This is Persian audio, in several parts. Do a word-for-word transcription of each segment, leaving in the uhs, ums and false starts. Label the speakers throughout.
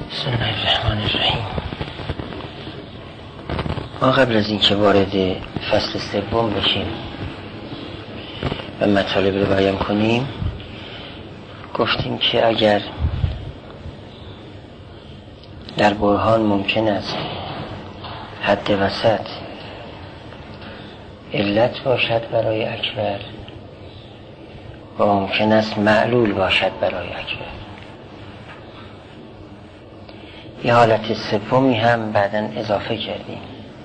Speaker 1: بسم الله الرحمن الرحیم. ما قبل از اینکه وارد فصل سوم بشیم و مطالب رو بیان کنیم گفتیم که اگر در برهان ممکن است حد وسط علت باشد برای اکبر و ممکن است معلول باشد برای اکبر، یه حالت سومی هم بعداً اضافه کردیم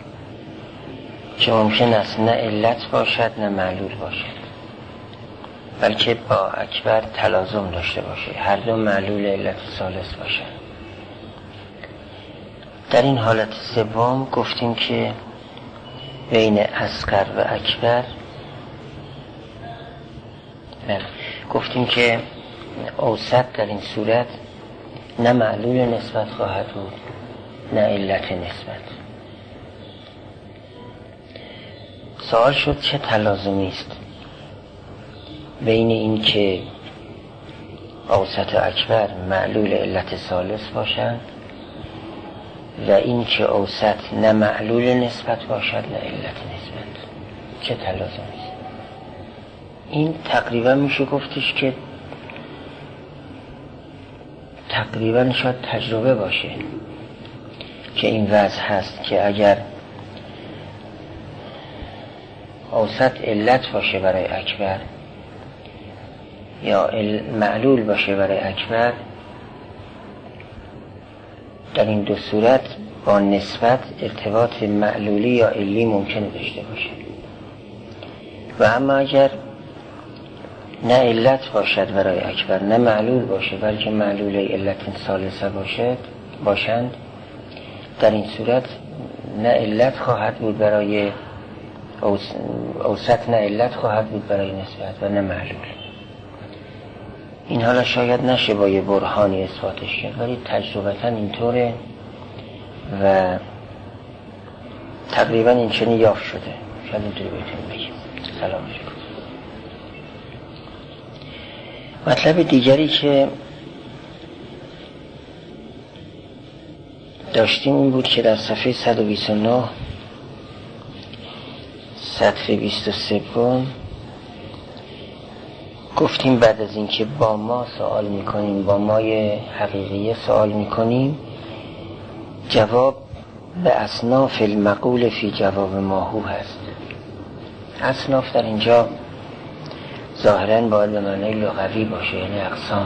Speaker 1: که ممکن است نه علت باشد نه معلول باشد، بلکه با اکبر تلازم داشته باشه، هر دو معلول علت ثالث باشد. در این حالت سوم گفتیم که بین اصغر و اکبر گفتیم که اوسط در این صورت نه معلول نسبت خواهد بود نه علت نسبت. سوال شد چه تلازمی است بین این که اوسط و اکبر معلول علت ثالث باشند و این که اوسط نه معلول نسبت باشد نه علت نسبت، چه تلازمی است؟ این تقریبا میشه گفتش که تقریبا شاید تجربه باشه که این وضع هست که اگر اوسط علت باشه برای اکبر یا معلول باشه برای اکبر، در این دو صورت با نسبت ارتباط معلولی یا علی ممکنه داشته باشه. و اما اگر نه علت باشد برای اکبر نه معلول باشه بلکه معلول علت ثالثه باشد باشند، در این صورت نه علت خواهد بود برای اوسط نه علت خواهد بود برای نسبت و نه معلول. این حالا شاید نشه با یه برهانی اثباتش کرد، ولی تجربتا اینطوره و تقریبا این چنین یافت شده. شاید اینطوری بهتون بگیم. سلام علیکم. مطلب دیگری که داشتیم این بود که در صفحه صد و بیست و نه سطر بیست و سه گفتیم بعد از اینکه با ما سوال میکنیم، با مای حقیقیه سوال میکنیم، جواب به اصناف المقول فی جواب ماهو هست. اصناف در اینجا ظاهراً باید به معنای لغوی باشه، یعنی اقسام،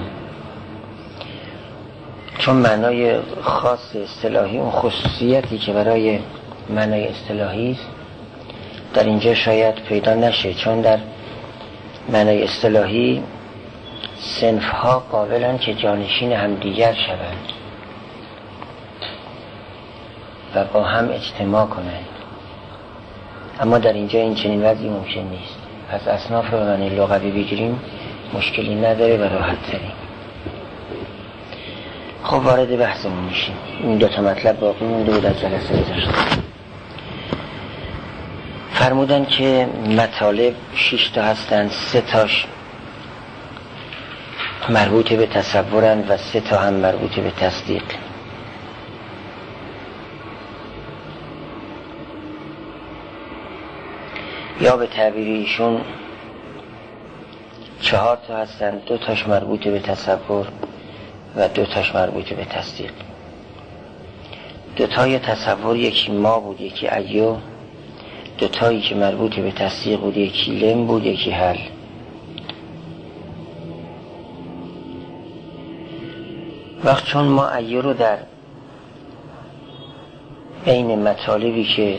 Speaker 1: چون معنای خاص اصطلاحی اون خصوصیتی که برای معنای اصطلاحی است در اینجا شاید پیدا نشه، چون در معنای اصطلاحی صنف‌ها قابلن که جانشین همدیگر شوند و با هم اجتماع کنند، اما در اینجا این چنین وضعی ممکن نیست. پس اصناف رو به معنی لغوی بگیریم مشکلی نداره و راحت تریم. خب وارد بحثمون میشیم. این دو تا مطلب باقی مونده بود از جلسه گذشته. فرمودن که مطالب شش تا هستند، سه تاش مربوط به تصورن و سه تا هم مربوط به تصدیق. یا به تعبیر ایشون چهار تا هستند، دو تاش مربوط به تصور و دو تاش مربوط به تصدیق. دو تای تصور یکی ما بود یکی ایو، دو تایی که مربوط به تصدیق بود یکی لم بود یکی حل. وقت چون ما ایو رو در بین مطالبی که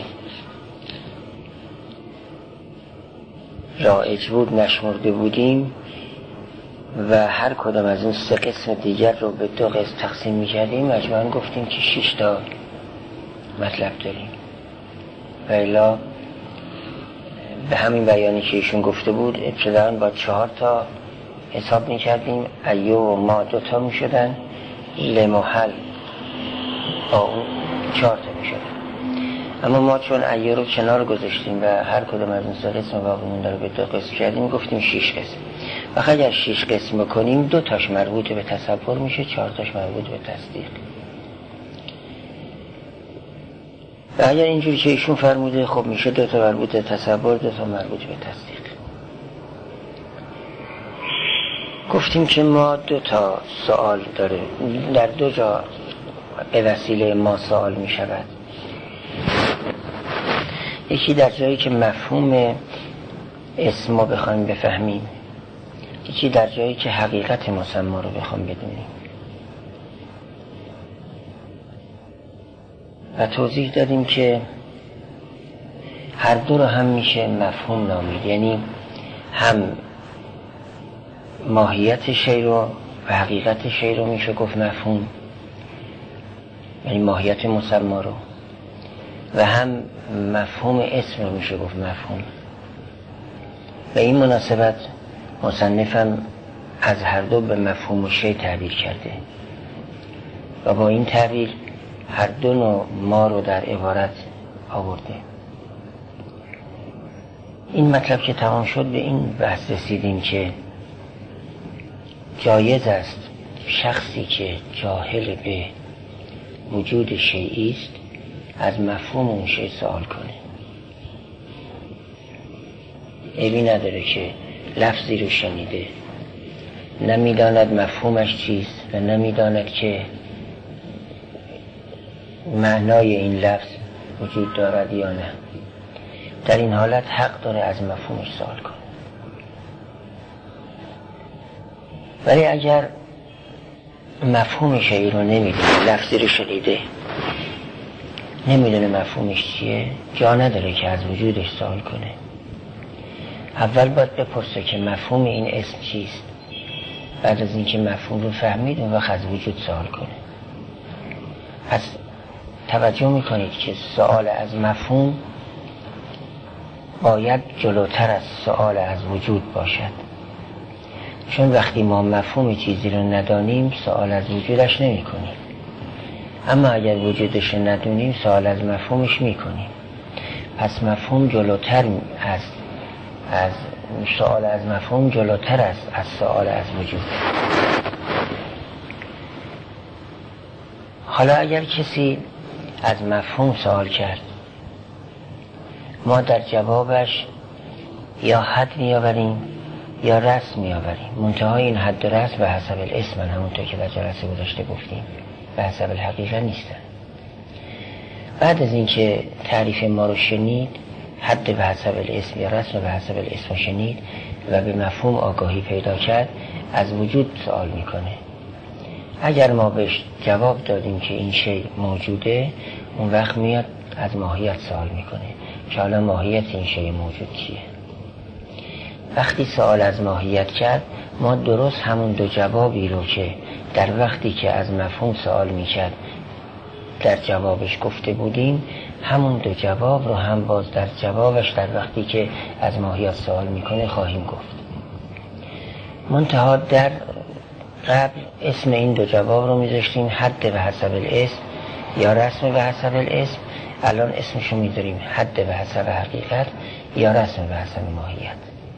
Speaker 1: رایج بود نشمرده بودیم و هر کدام از این سه قسم دیگر رو به دو قسم تقسیم می‌کردیم، مجموعاً گفتیم که شش تا مطلب داریم و الا به همین بیانی که ایشون گفته بود ابتداً با چهار تا حساب می‌کردیم، ایو و ما دو تا می‌شدن، لم و حل با اون چهار تا می‌شدن. اما ما چون ایو رو کنار گذاشتیم و هر کدام از این سه قسم باقی مونده رو به دو قسم کردیم، گفتیم شش قسم. و اگر شش قسم بکنیم دو تاش مربوط به تصور میشه، چهار تاش مربوط به تصدیق. و اگر اینجوری که ایشون فرموده خب میشه دو تا مربوط به تصور، دو تا مربوط به تصدیق. گفتیم که ما دو تا سوال داره، در دو جا به وسیله ما سوال می شود. یکی در جایی که مفهوم اسم ما بخوایم بفهمیم، یکی در جایی که حقیقت مسمی رو بخوایم بدونیم. و توضیح دادیم که هر دو رو هم میشه مفهوم نامید، یعنی هم ماهیت شی رو و حقیقت شی رو میشه گفت مفهوم، یعنی ماهیت مسمی رو، و هم مفهوم اسم رو میشه گفت مفهوم. به این مناسبت مصنفم از هر دو به مفهوم شی تعبیر کرده و با این تعبیر هر دو نوع ما رو در عبارت آورده. این مطلب که تمام شد به این بحث رسیدیم که جایز است شخصی که جاهل به وجود شیئی است از مفهوم اون شیء سوال کنه. عیبی نداره که لفظی رو شنیده نمیداند مفهومش چیست و نمیداند که معنای این لفظ وجود دارد یا نه. در این حالت حق داره از مفهومش سوال کنه. ولی اگر مفهوم شیئی رو نمیدونه، لفظی رو شنیده نمیدونه مفهومش چیه، جا نداره که از وجودش سوال کنه. اول باید بپرسه که مفهوم این اسم چیست، بعد از اینکه مفهوم رو فهمید اون وقت از وجود سوال کنه. پس توجه میکنید که سوال از مفهوم باید جلوتر از سوال از وجود باشد، چون وقتی ما مفهوم چیزی رو ندانیم سوال از وجودش نمی کنیم، اما اگر وجودش رو ندونیم سوال از مفهومش می کنیم. پس مفهوم جلوتر است از سوال از مفهوم جلوتر است از سوال از وجود. حالا اگر کسی از مفهوم سوال کرد، ما در جوابش یا حد میآوریم یا رسم میآوریم. منتهای این حد و رسم به حسب الاسم، همونطور که در جلسه گذشته گفتیم، به حسب الحقیقه نیستن. بعد از اینکه تعریف ما رو شنید، حد به حسب الاسم یا رسم به حسب الاسم شنید و به مفهوم آگاهی پیدا کرد، از وجود سوال میکنه. اگر ما بهش جواب دادیم که این شی موجوده، اون وقت میاد از ماهیت سوال میکنه که حالا ماهیت این شی موجود چیه. وقتی سوال از ماهیت کرد، ما درست همون دو جوابی رو که در وقتی که از مفهوم سوال میکرد در جوابش گفته بودیم، همون دو جواب رو هم باز در جوابش در وقتی که از ماهیت سوال میکنه خواهیم گفت. منتها در قبل اسم این دو جواب رو میذاشتیم حد به حسب الاسم یا رسم به حسب الاسم. الان اسمشو میذاریم حد به حسب حقیقت یا رسم به حسب ماهیت.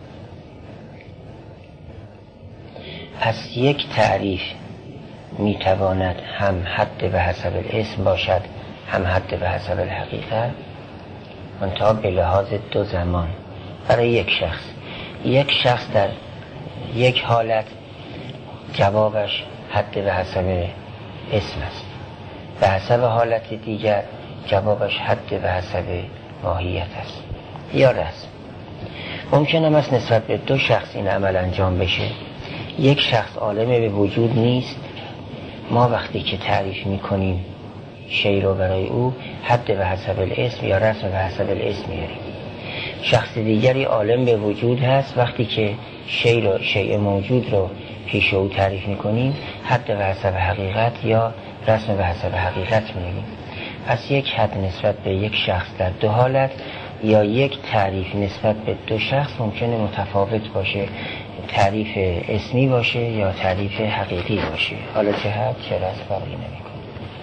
Speaker 1: پس یک تعریف میتواند هم حد به حسب الاسم باشد هم حد به حسب الحقیقت، منتها به لحاظ دو زمان. برای یک شخص یک شخص در یک حالت جوابش حد به حسب اسم است، به حسب حالت دیگر جوابش حد به حسب ماهیت است یا رسم. ممکن است نسبت به دو شخص این عمل انجام بشه. یک شخص عالم به وجود نیست، ما وقتی که تعریف میکنیم شی رو برای او حد به حسب الاسم یا رسم به حسب الاسم میاریم. شخص دیگری عالم به وجود هست، وقتی که شی رو شیء موجود رو پیش او تعریف میکنیم حد به حسب حقیقت یا رسم به حسب حقیقت میگیم. پس یک حد نسبت به یک شخص در دو حالت یا یک تعریف نسبت به دو شخص ممکنه متفاوت باشه، تعریف اسمی باشه یا تعریف حقیقی باشه. حالا چه حد چه رسم فرقی نمیکنه.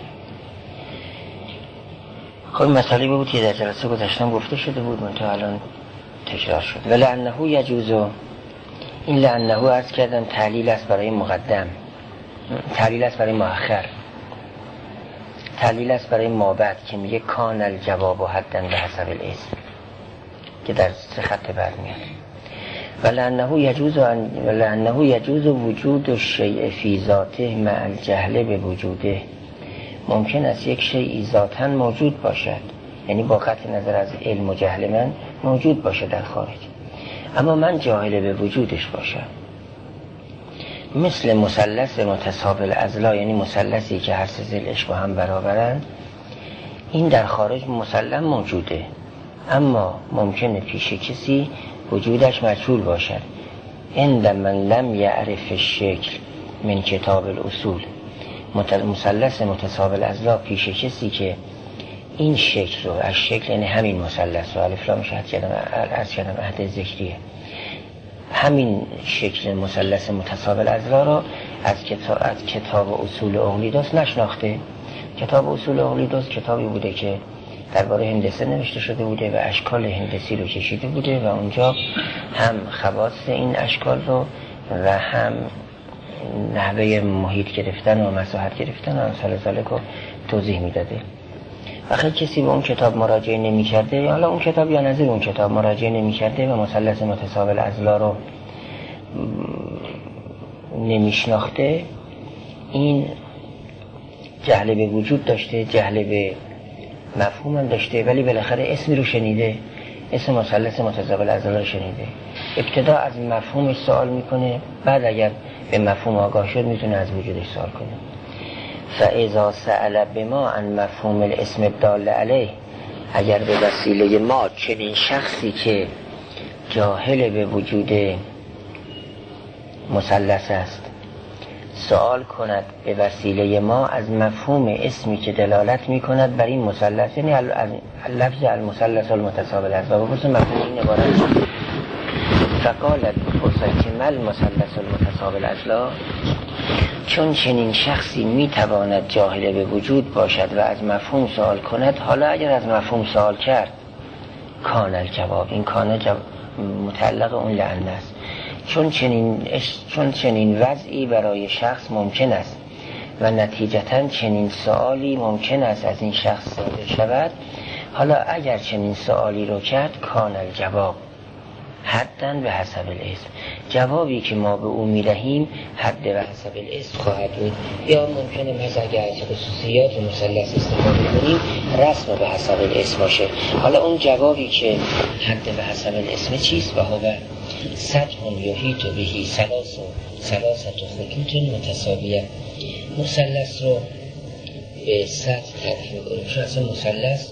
Speaker 1: خب مسئله بود که در جلسه گذشتم گفته شده بود، منتها الان تکرار شد. ولعنه یجوز، این لعنه عرض کردم تعلیل است برای مقدم، تعلیل است برای مؤخر. تعلیل است برای مابعد که میگه کان الجواب و حدن به حسب الاسم که در سه خط برمیاد. ولانه یجوز ولانه یجوز وجود الشیء فی ذاته مع الجهل به وجوده. ممکن است یک شیء ذاتاً موجود باشد، یعنی با قطع نظر از علم و جهل من موجود باشه در خارج، اما من جاهل به وجودش باشم. مثل مثلث متساوی الاضلاع، یعنی مثلثی که هر سه ضلعش با هم برابرند، این در خارج مسلم موجوده، اما ممکنه پیش کسی وجودش مجهول باشد. عند من لم یعرف الشکل من کتاب الاصول. مثلث متساوی الاضلاع پیش کسی که این شکل رو، از شکل یعنی همین مثلث رو، الف لام شهد کردم از کردم عهد ذکریه، همین شکل مثلث متساوی الاضلاع رو از کتاب از کتاب اصول اقلیدس نشناخته. کتاب اصول اقلیدس کتابی بوده که درباره هندسه نوشته شده بوده و اشکال هندسی رو کشیده بوده و اونجا هم خواص این اشکال رو و هم نحوه محیط گرفتن و مساحت گرفتن و امثال ذالک رو توضیح میداده. وقتی کسی به اون کتاب مراجعه نمی کرده، حالا اون کتاب یا نظیر اون کتاب مراجعه نمی کرده و مثلث متساوی الاضلاع رو نمیشناخته، این جهل به وجود داشته، جهل به مفهوم هم داشته، ولی بالاخره اسمی رو شنیده، اسم مثلث متساوی الاضلاع رو شنیده. ابتدا از مفهومش سوال میکنه، بعد اگر به مفهوم آگاه شد میتونه از وجودش سوال کنه. فاذا سأل بما عن مفهوم الاسم الدال علیه، اگر به وسیله ما چنین شخصی که جاهل به وجود مثلث است سوال کند به وسیله ما از مفهوم اسمی که دلالت می کند بر این مثلث، یعنی لفظ المثلث المتساوی الاضلاع، و بسید مفهوم این عبارت فقالت بپرسد که مل مثلث المتساوی الاضلاع، چون چنین شخصی می تواند جاهل به وجود باشد و از مفهوم سوال کند، حالا اگر از مفهوم سوال کرد کان الجواب، این کان متعلق اون لعنه است. چون چنین چون چنین وضعی برای شخص ممکن است و نتیجتاً چنین سوالی ممکن است از این شخص صادر شود، حالا اگر چنین سوالی رو کرد کان الجواب حداً به حسب الاسم، جوابی که ما به او میدهیم حد به حسب الاسم خواهد بود. یا ممکنه مثلا اگر از خصوصیات مثلث استفاده کنیم رسم به حسب الاسم باشه. حالا اون جوابی که حد به حسب الاسم چیست؟ و هو سطح یحیط بهی ثلاث ثلاثه خطوط متساویه. مثلث رو به سطح تعریف می‌کنیم، چون اصلا مثلث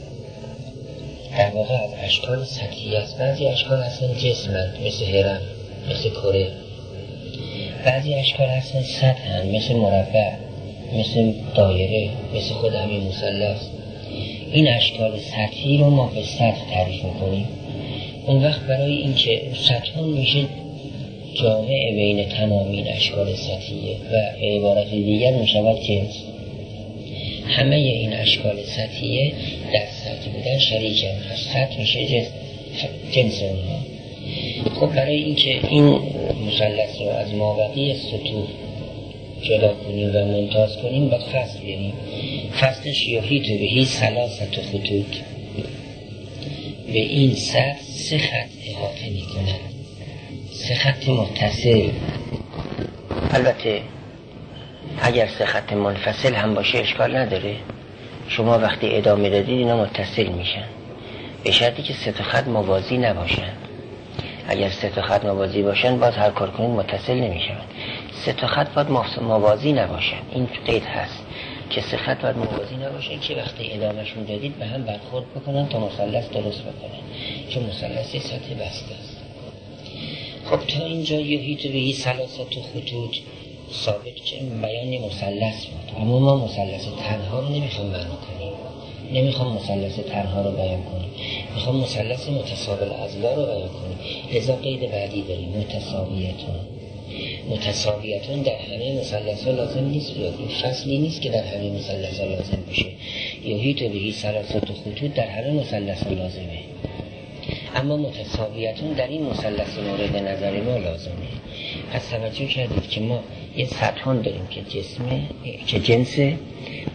Speaker 1: در واقع از اشکال سطحی است. بعضی اشکال اصلا جسمند مثل هرم، مثل کره، بعضی اشکال اصلا سطحند مثل مربع، مثل دایره، مثل خود همین مثلث. این اشکال سطحی رو ما به سطح تعریف میکنیم. اون وقت برای اینکه سطحان میشه جامع بین تمام این اشکال سطحیه و عبارت دیگر میشود جنس. همه این اشکال سطحیه در سطح بودن شریکن، از سطح میشه جنس, جنس اونها. خب برای اینکه این مثلث رو از مابقی سطوح جدا کنیم و ممتاز کنیم باید فصل بریم. فصلش یحیط بهی ثلاثه خطوط، به این سطح سه خط احاطه می کنند، سه خط متصل. البته اگر سه خط منفصل هم باشه اشکال نداره، شما وقتی ادامه دادید اینا متصل میشن، به شرطی که سه تا خط موازی نباشن. اگر سه تا خط موازی باشن باز هر کار کنید متصل نمیشن. سه تا خط باید موازی نباشن، این قید هست که سه خط باید موازی نباشن که وقتی ادامهشون دادید به هم برخورد بکنن تا مثلث درست بکنن، چون مثلث سطح بسته است. خب تا اینجا یحیط بهی ثلاثه خطوط ثابت که بیان مثلث بود، اما ما مثلث تنها رو نمیخوام بیان کنیم، نمیخوام مثلث تنها رو بیان کنیم، میخوام مثلث متساوی الاضلاع رو بیان کنیم. لذا قید بعدی داریم متساویتون. متساویتون در همه مثلث‌ها لازم نیست بیاد، این فصلی نیست که در همه مثلث‌ها لازم باشه. یحیط بهی ثلاثه خطوط در همه مثلث‌ها لازمه، اما متساویتون در این مثلث مورد نظر ما لازمه. پس توجه کردید که ما یه سطحان داریم که جسمه، که جنسه،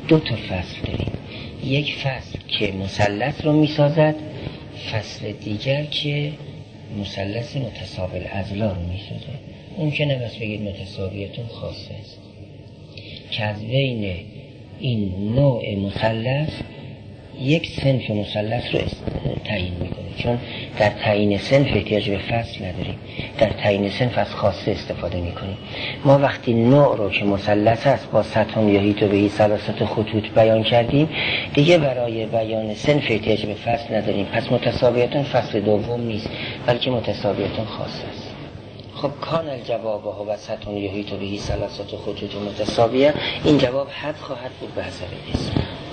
Speaker 1: دو تا فصل داریم. یک فصل که مثلث رو میسازد، فصل دیگر که مثلث متساوی الاضلاع رو میسازد. ممکنه بس بگید متساویتون خاصه است که از بین این نوع مثلث یک صنف مثلث رو تعیین میکنه، چون در تعیین صنف احتیاج به فصل نداریم، در تعیین صنف از خاصه استفاده میکنیم. ما وقتی نوع رو که مثلث است با ستون یا هیت و بهی ثلاثت خطوط بیان کردیم، دیگه برای بیان صنف احتیاج به فصل نداریم. پس متساویتون فصل دوم نیست، بلکه متساویتون خاصه است. خب کان الجواب و ستون یا هیت و بهی ثلاثت خطوط متساویه، این جواب حد خواهد بود به حسب اسم.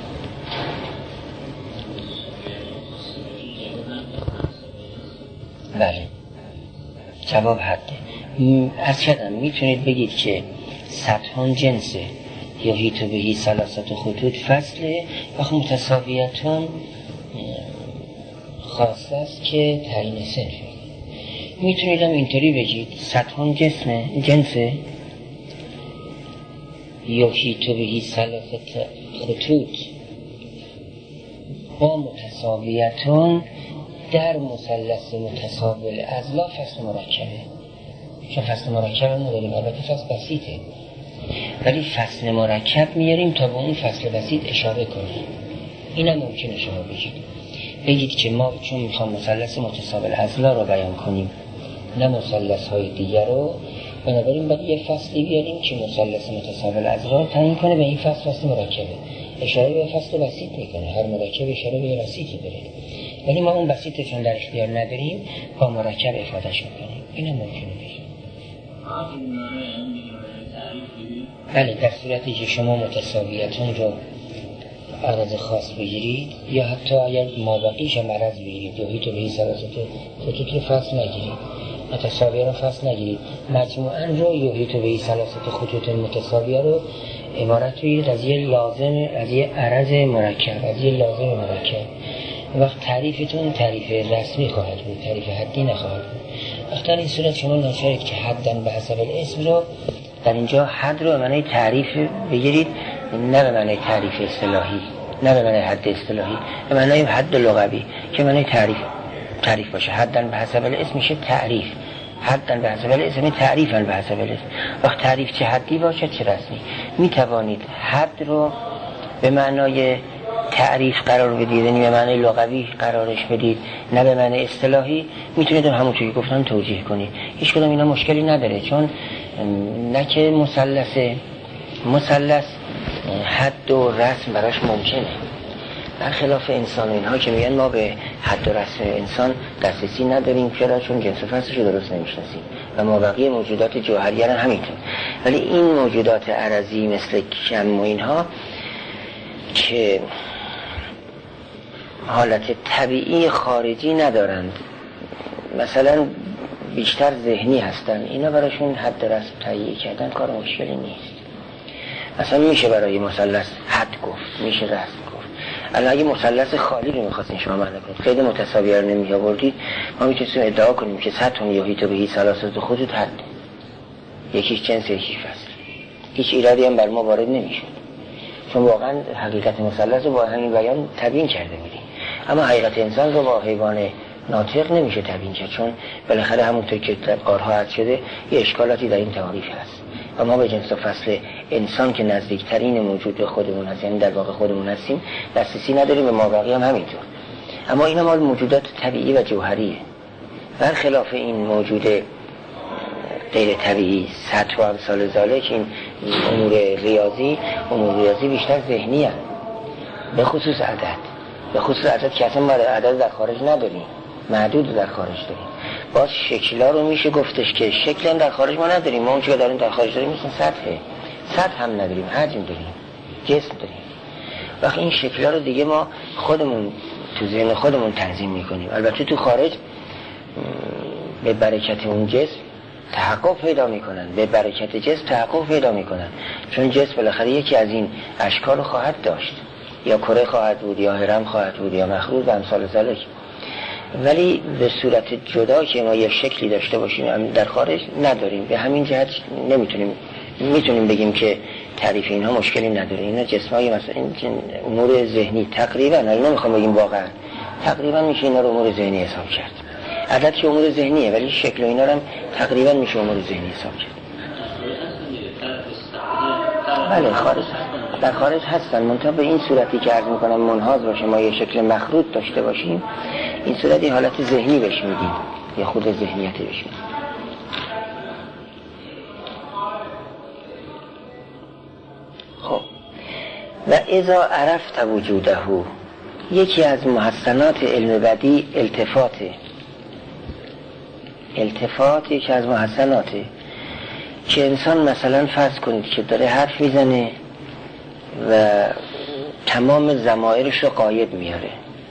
Speaker 1: بله، جواب حده. از کردم میتونید بگید که سطحان جنسه یا هیت و بهی ثلاثت خطوط فصله و متساویتون خاصه است که تعیین صنفه. میتونید هم اینطوری بگید سطحان جسمه جنسه یا هیت و بهی ثلاثت خطوط با متساویتون در مثلث متساوی الاضلاع فصل مرکبه. چون فصل مرکب هم نداریم، البته فصل بسیطه، ولی فصل مرکب میاریم تا به اون فصل بسیط اشاره کنیم. اینم ممکنه شما بگید بگید که ما چون میخوام مثلث متساوی الاضلاع رو بیان کنیم نه مثلث های دیگر رو، بنابراین باید یه فصلی بیاریم که مثلث متساوی الاضلاع رو تعیین کنه. به این فصل فصل مرکبه، اشاره به فصل بسیط میکنه، هر مرکب اشاره به بسیطی داره، ولی ما اون بسیطه چون در اختیار نداریم با مرکب افادهش میکنیم. اینم ممکنه بشه. بله، در صورتی که شما متساویتون رو عرض خاص بگیرید یا حتی اگر مابقیش هم عرض بگیرید یا هیت و بهی ثلاثت خطوط رو فصل نگیرید، متساویه رو فصل نگیرید، مجموعاً رو یا هیت و بهی ثلاثت خطوط متساویه رو عبارت بگیرید از یه لازم، از یه عرض مرکب، از یه لازم مرکب. وقت تعریفتون تعریف رسمی خواهد بود، تعریف حدی نخواهد بود. وقت در این صورت شما ناچارید که حدن به حسب الاسم رو در اینجا حد رو به معنی تعریف بگیرید، نه به معنی تعریف اصطلاحی، نه به معنی حد اصطلاحی، به معنی حد لغوی که معنی تعریف تعریف باشه. حدن به حسب الاسم میشه تعریف، حدن به حسب الاسم تعریفن به حسب الاسم. وقت تعریف چه حدی باشه چه رسمی. می توانید حد رو به معنای تعریف قرار بدید، یعنی به معنی لغوی قرارش بدید، نه به معنی اصطلاحی. میتونید همونطوری که گفتم توجیه کنید، هیچ کدوم اینا مشکلی نداره، چون نه که مثلث مثلث حد و رسم براش ممکنه، برخلاف انسان و اینها که میگن ما به حد و رسم انسان دسترسی نداریم، چرا؟ چون جنس فصلش رو درست نمیشناسیم و ما بقیه موجودات جوهریه هم همینطور. ولی این موجودات عرضی مثل کم و اینها که حالت طبیعی خارجی ندارند، مثلا بیشتر ذهنی هستن، اینا براشون حد رسم تهیه کردن کار مشکلی نیست. مثلا میشه برای مثلث حد گفت، میشه رسم گفت. الان اگه مثلث خالی رو میخواستین شما معنی کنید، قید متساویه رو نمی آوردید، ما میتونیم ادعا کنیم که سطح یا هیت و بهی ثلاثت خطوط حد، یکیش جنس یکی فصل، هیچ ایرادی هم بر ما وارد نمیشه، چون واقعا حقیقت مثلث رو با همین بیان تبیین کرده بودیم. اما حقیقت انسان رو با حیوان ناطق نمیشه تبیین کرد، چون بالاخره همونطور که در قارها عرض شده یه اشکالاتی در این تعریف هست و ما به جنس و فصل انسان که نزدیکترین موجود به خودمون هست، یعنی در واقع خودمون هستیم، دسترسی نداریم، و مابقی هم همینطور. اما این مال موجودات طبیعی و جوهریه، برخلاف این موجود غیر طبیعی سطح و امثال ذالک. این امور ریاضی امور ریاضی بیشتر ذهنی هست، به خصوص عدد، به خصوص عدد که اصلا ما عدد در خارج نداریم، محدود در خارج داریم. باز شکل‌ها رو میشه گفتش که شکل هم در خارج ما نداریم، ما اون چیزا داریم در خارج داریم، مثل سطحه، سطح هم نداریم، حجم داریم، جسم داریم. وقتی این شکل‌ها رو دیگه ما خودمون تو ذهن خودمون تنظیم میکنیم. البته تو خارج به برکت اون جسم تحقق پیدا میکنن، به برکت جسم تحقق پیدا میکنن، چون جسم بالاخره یکی از این اشکال رو خواهد داشت، یا کره خواهد بود، یا هرم خواهد بود، یا مخروط و امثال ذالک. ولی به صورت جدا که ما یه شکلی داشته باشیم در خارج نداریم. به همین جهت نمیتونیم میتونیم بگیم که تعریف اینها مشکلی نداره. اینا جسمای مثلا این امور ذهنی تقریبا، حالا نمیخوام بگیم واقعا، تقریبا میشه اینا رو امور ذهنی حساب کرد. عدد که امور ذهنیه ولی شکل و اینا هم تقریبا میشه امور ذهنی حساب کرد. بله خارج در خارج هستن، منتها به این صورتی که عرض میکنم منحاز باشه، ما یه شکل مخروط داشته باشیم، این صورت یه حالت ذهنی بهش میدیم، یه خود ذهنیتی بهش میدیم. خب و اذا عرفت وجوده، یکی از محسنات علم بدی التفاته. التفات یکی از محسناته که انسان مثلا فرض کنید که داره حرف میزنه و تمام ضمائرش رو غایب میاره،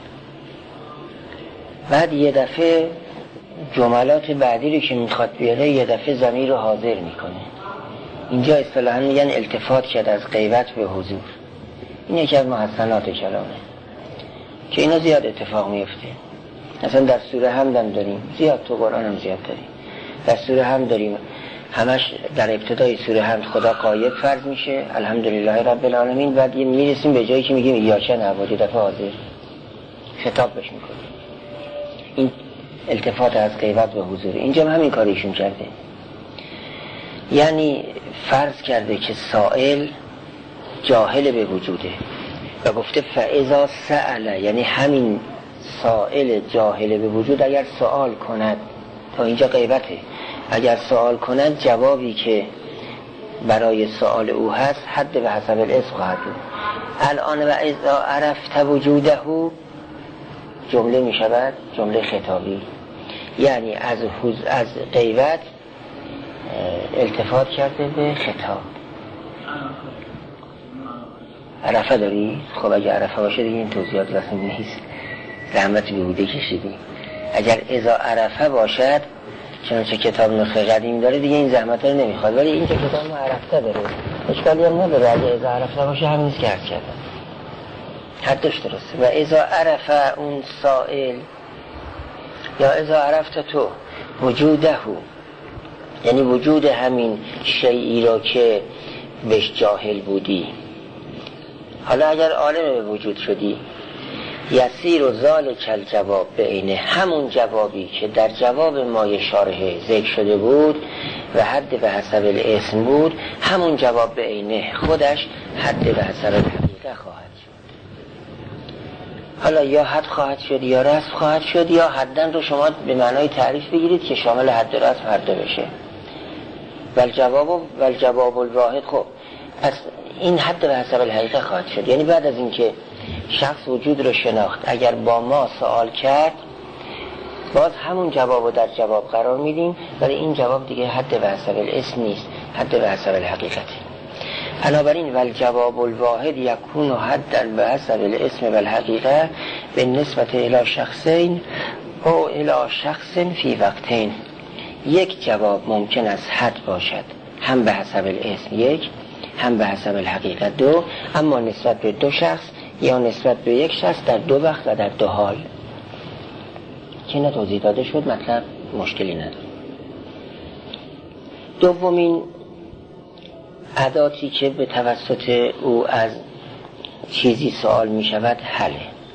Speaker 1: بعد یه دفعه جملات بعدی رو که میخواد بیاره یه دفعه ضمیر رو حاضر میکنه. اینجا اصطلاحاً میگن التفات کرد از غیبت به حضور. این یکی از محسنات کلامه که اینا زیاد اتفاق میفته. مثلا در سوره حمد داریم، زیاد تو قرآن هم زیاد داریم، در سوره حمد داریم همش در ابتدای سوره حمد خدا غایب فرض میشه، الحمدلله رب العالمین، بعد یه میرسیم به جایی که میگیم ایاک نعبد، دفعه حاضر خطاب بش میکنه. این التفات از غیبت به حضور. اینجا هم همین کاریشون کرده، یعنی فرض کرده که سائل جاهل به وجوده و گفته فاذا سأل، یعنی همین سائل جاهل به وجود اگر سوال کند، تا اینجا غیبته، اگر سوال کند جوابی که برای سوال او هست حد به حسب الاسم خواهد بود. الان و اذا عرفت وجوده جمله می شود جمله خطابی، یعنی از حز... از غیبت التفات کرده به خطاب. عرفه داری؟ خب اگر عرفه باشه دیگه این توضیحات لازم نیست، زحمت بیهوده کشیدی. اگر اذا عرفه باشد چنانچه کتاب نسخه قدیم داره دیگه این زحمت رو نمیخواد، ولی این که کتاب ما عرفته داره اشکالی هم نداره. اگر اذا عرفه باشه همین نیست که عرض کردم، حدش درسته. و اذا عرفه اون سائل یا اذا عرفت تو وجوده، یعنی وجود همین شیئی را که بهش جاهل بودی، حالا اگر عالم به وجود شدی، یسیر و ذالک الجواب به عینه، همون جوابی که در جواب مایه شارح ذکر شده بود و حد به حسب الاسم بود، همون جواب به عینه خودش حد به حسب الحقیقه خواهد شد. حالا یا حد خواهد شد یا رسم خواهد شد، یا حدن رو شما به معنای تعریف بگیرید که شامل حد و رسم هر دو بشه. والجواب والجواب الواحد، خب پس این حد به حسب الحقیقه خواهد شد، یعنی بعد از اینکه شخص وجود رو شناخت اگر با ما سوال کرد باز همون جواب رو در جواب قرار میدیم، ولی این جواب دیگه حد به حسب الاسم نیست، حد به حسب الحقیقته. بنابراین والجواب الواحد یکون حدا به حسب الاسم و الحقیقه به نسبت الی شخصین او الی شخص فی وقتین. یک جواب ممکن است حد باشد هم به حسب الاسم یک، هم به حسب الحقیقت دو، اما نسبت به دو شخص یا نسبت به یک شخص در دو وقت و در دو حال که نه توضیح داده شد، مطلب مشکلی نداره. دومین اداتی که به توسط او از چیزی سوال می شود حله.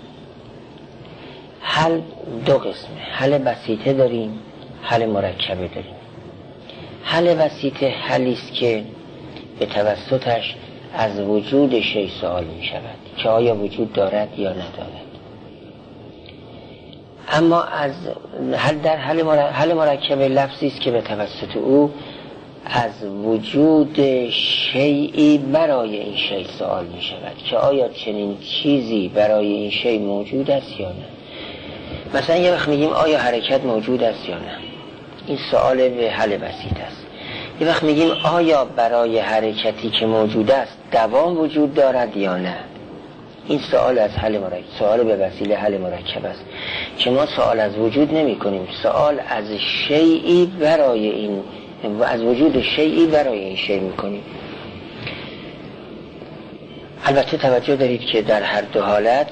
Speaker 1: حل دو قسمه، حل بسیطه داریم، حل مرکبه داریم. حل بسیطه حلیست که به توسطش از وجود شی سوال می شود که آیا وجود دارد یا ندارد. اما از حل در حل, مر... حل مرکب لفظی است که به توسط او از وجود شیئی برای این شی سوال می شود که آیا چنین چیزی برای این شی موجود است یا نه. مثلا یه وقت میگیم آیا حرکت موجود است یا نه، این سوال به حل بسیط است. یه وقت میگیم آیا برای حرکتی که موجود است دوام وجود دارد یا نه، این سوال از حل مرکب، سوال به وسیله حل مرکب است که ما سوال از وجود نمی کنیم، سوال از شیئی برای این، از وجود شیئی برای این شی می کنیم. البته توجه دارید که در هر دو حالت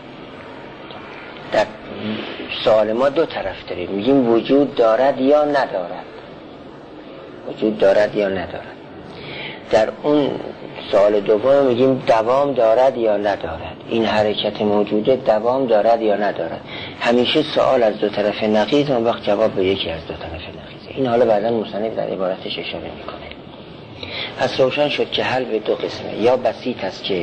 Speaker 1: در سوال ما دو طرف داریم، میگیم وجود دارد یا ندارد، وجود دارد یا ندارد. در اون سوال دوم میگیم دوام دارد یا ندارد، این حرکت موجوده دوام دارد یا ندارد. همیشه سوال از دو طرف نقیض، اون وقت جواب به یکی از دو طرف نقیضه. این حالا بعداً مصنف در عبارتش اشاره میکنه. پس روشن شد که حل به دو قسمه، یا بسیط است که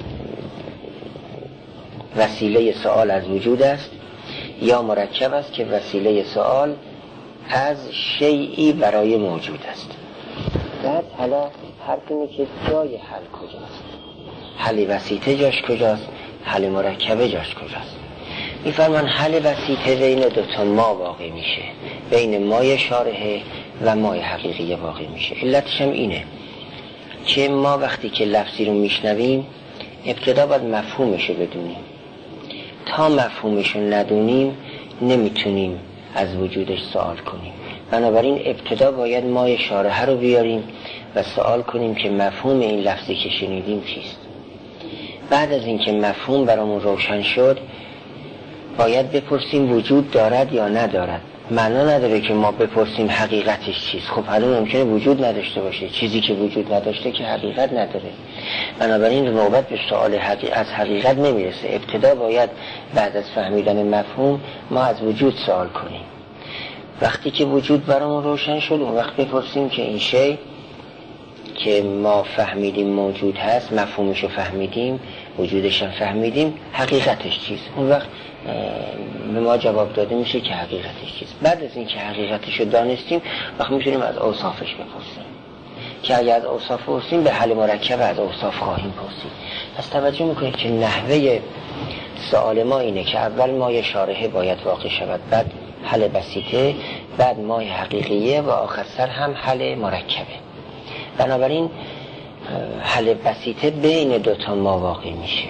Speaker 1: وسیله سوال از وجود است، یا مرکب است که وسیله سوال از شیئی برای موجود است. بعد حالا حرف اینه که جای حل کجاست، حل وسیطه جاش کجاست، حل مرکبه جاش کجاست. میفرمان حل وسیطه بین دوتا ما واقع میشه، بین مای شارحه و مای حقیقی واقع میشه. علتش هم اینه که ما وقتی که لفظی رو میشنویم ابتدا باید مفهومشو بدونیم، تا مفهومشو ندونیم نمیتونیم از وجودش سوال کنیم. بنابراین ابتدا باید مای شارحه رو بیاریم و سوال کنیم که مفهوم این لفظی که شنیدیم چیست. بعد از اینکه مفهوم برامون روشن شد باید بپرسیم وجود دارد یا ندارد. معنا نداره که ما بپرسیم حقیقتش چیست. خب حالا ممکنه وجود نداشته باشه، چیزی که وجود نداشته که حقیقت نداره. بنابراین نوبت به سوال حقیقت از حقیقت نمیرسه. ابتدا باید بعد از فهمیدن مفهوم ما از وجود سوال کنیم. وقتی که وجود برامون روشن شد اون وقت بپرسیم که این شی که ما فهمیدیم موجود هست، مفهومشو فهمیدیم، وجودش هم فهمیدیم، حقیقتش چیست. اون وقت به ما جواب داده میشه که حقیقتش چیست. بعد از این که حقیقتشو دانستیم وقت میتونیم از اوصافش بپرسیم که اگر از اوصاف پرسیم به حل مرکب از اوصاف خواهیم پرسید. پس توجه میکنید که نحوه سوال ما اینه که اول مای شارحه باید واقع شود، بعد حل بسیطه، بعد مای حقیقیه و آخر سر هم حل مرکبه. بنابراین حل بسیطه بین دوتا ما واقع میشه،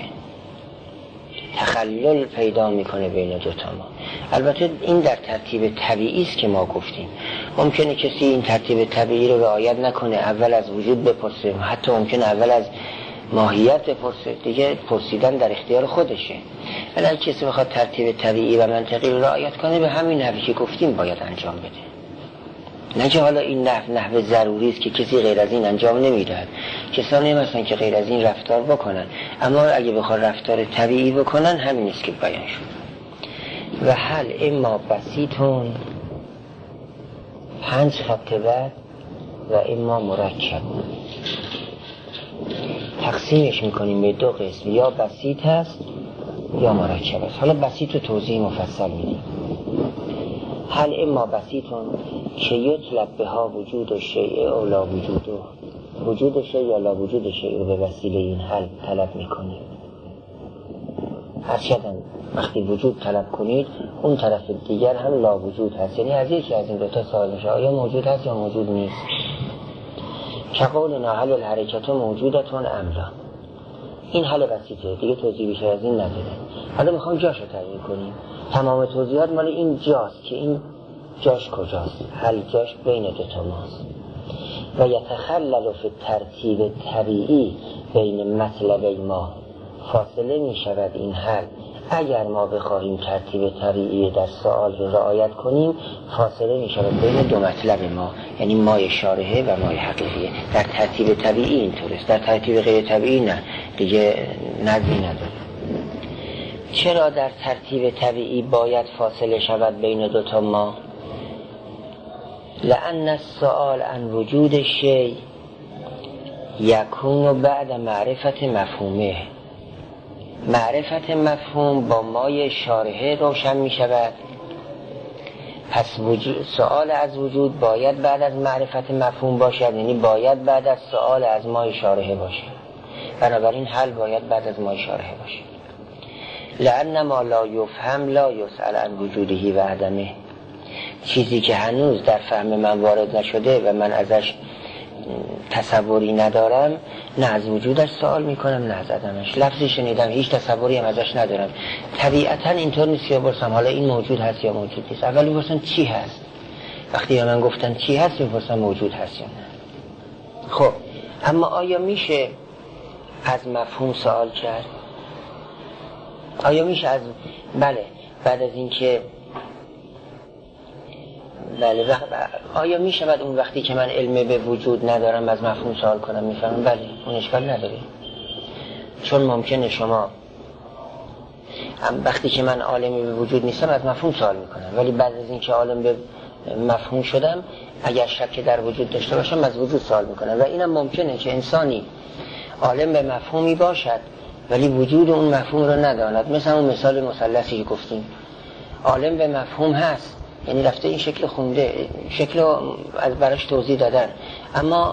Speaker 1: تخلل پیدا میکنه بین دوتا ما. البته این در ترتیب طبیعی است که ما گفتیم. ممکنه کسی این ترتیب طبیعی رو رعایت نکنه، اول از وجود بپرسه، حتی ممکنه اول از ماهیت بپرسه، دیگه پرسیدن در اختیار خودشه. ولی اگه کسی بخواد ترتیب طبیعی و منطقی رو رعایت کنه به همین نحوی که گفتیم باید انجام بده. نه که حالا این نحو نحو ضروری است که کسی غیر از این انجام نمیدهد. کسانی هستن که غیر از این رفتار بکنن، اما اگه بخواد رفتار طبیعی بکنن همین است که بیان شد. و حل اما بسیطون پنج خط بعد و اما مرکب تقسیمش میکنیم به دو قسم، یا بسیط هست یا مرکب است. حالا بسیط رو توضیح مفصل میدیم. حل اما بسیطون که یطلب به ها وجود و شیء او لا وجود و وجود شیء یا لا وجود شیء رو به وسیله این حل طلب میکنیم. هر شدن وقتی وجود طلب کنید اون طرف دیگر هم لا وجود هست، یعنی از یکی از این دوتا سوال میشه آیا موجود هست یا موجود نیست. که قولنا حل الحرکت موجودتون املا. این حل بسیطه، دیگه توضیح بیشتر از این نداره. حالا میخوام جاشو تعیین کنیم. تمام توضیحات مال این جاست که این جاش کجاست. حل جاش بین دوتا ماست. و یتخلل فی ترتیب طبیعی بین مطلبی ما. فاصله میشود این حل اگر ما بخواهیم ترتیب طبیعی در سوال رو رعایت کنیم، فاصله میشود بین دو مطلب ما، یعنی مای شارحه و مای حقیقیه. در ترتیب طبیعی اینطوریست، در ترتیب غیر طبیعی نه، دیگه نظمی نداره. چرا در ترتیب طبیعی باید فاصله شود بین دوتا ما؟ لأن السؤال عن وجود شیء یکون بعد معرفت مفهومه. معرفت مفهوم با مای شارحه روشن می شود. پس وجود سؤال از وجود باید بعد از معرفت مفهوم باشد، یعنی باید بعد از سؤال از مای شارحه باشد. بنابراین حل باید بعد از مای شارحه باشد. لأن ما لا یفهم لا یسأل عن وجوده و عدمه. چیزی که هنوز در فهم من وارد نشده و من ازش تصوری ندارم، نه از وجودش سوال میکنم نه از عدمش. لفظی شنیدم هیچ تصوری هم ازش ندارم. طبیعتا اینطور نیست که بپرسم حالا این موجود هست یا موجود نیست. اول میپرسم چی هست. وقتی من گفتن چی هست میپرسم موجود هست یا نه. خب اما آیا میشه از مفهوم سوال کرد؟ آیا میشه از بله بعد از اینکه بله. آیا می شود اون وقتی که من علم به وجود ندارم از مفهوم سوال کنم؟ میفهمم بله، اون اشکال نداره. چون ممکنه شما هم وقتی که من عالمی به وجود نیستم از مفهوم سوال میکنم، ولی بعد از این که عالم به مفهوم شدم اگر شک در وجود داشته باشم از وجود سوال میکنم. و اینم ممکنه که انسانی عالم به مفهومی باشد ولی وجود اون مفهوم رو نداند. مثلا اون مثال مثلثی که گفتیم، عالم به مفهوم هست، یعنی رفته این شکل خونده، شکل رو از براش توضیح دادن، اما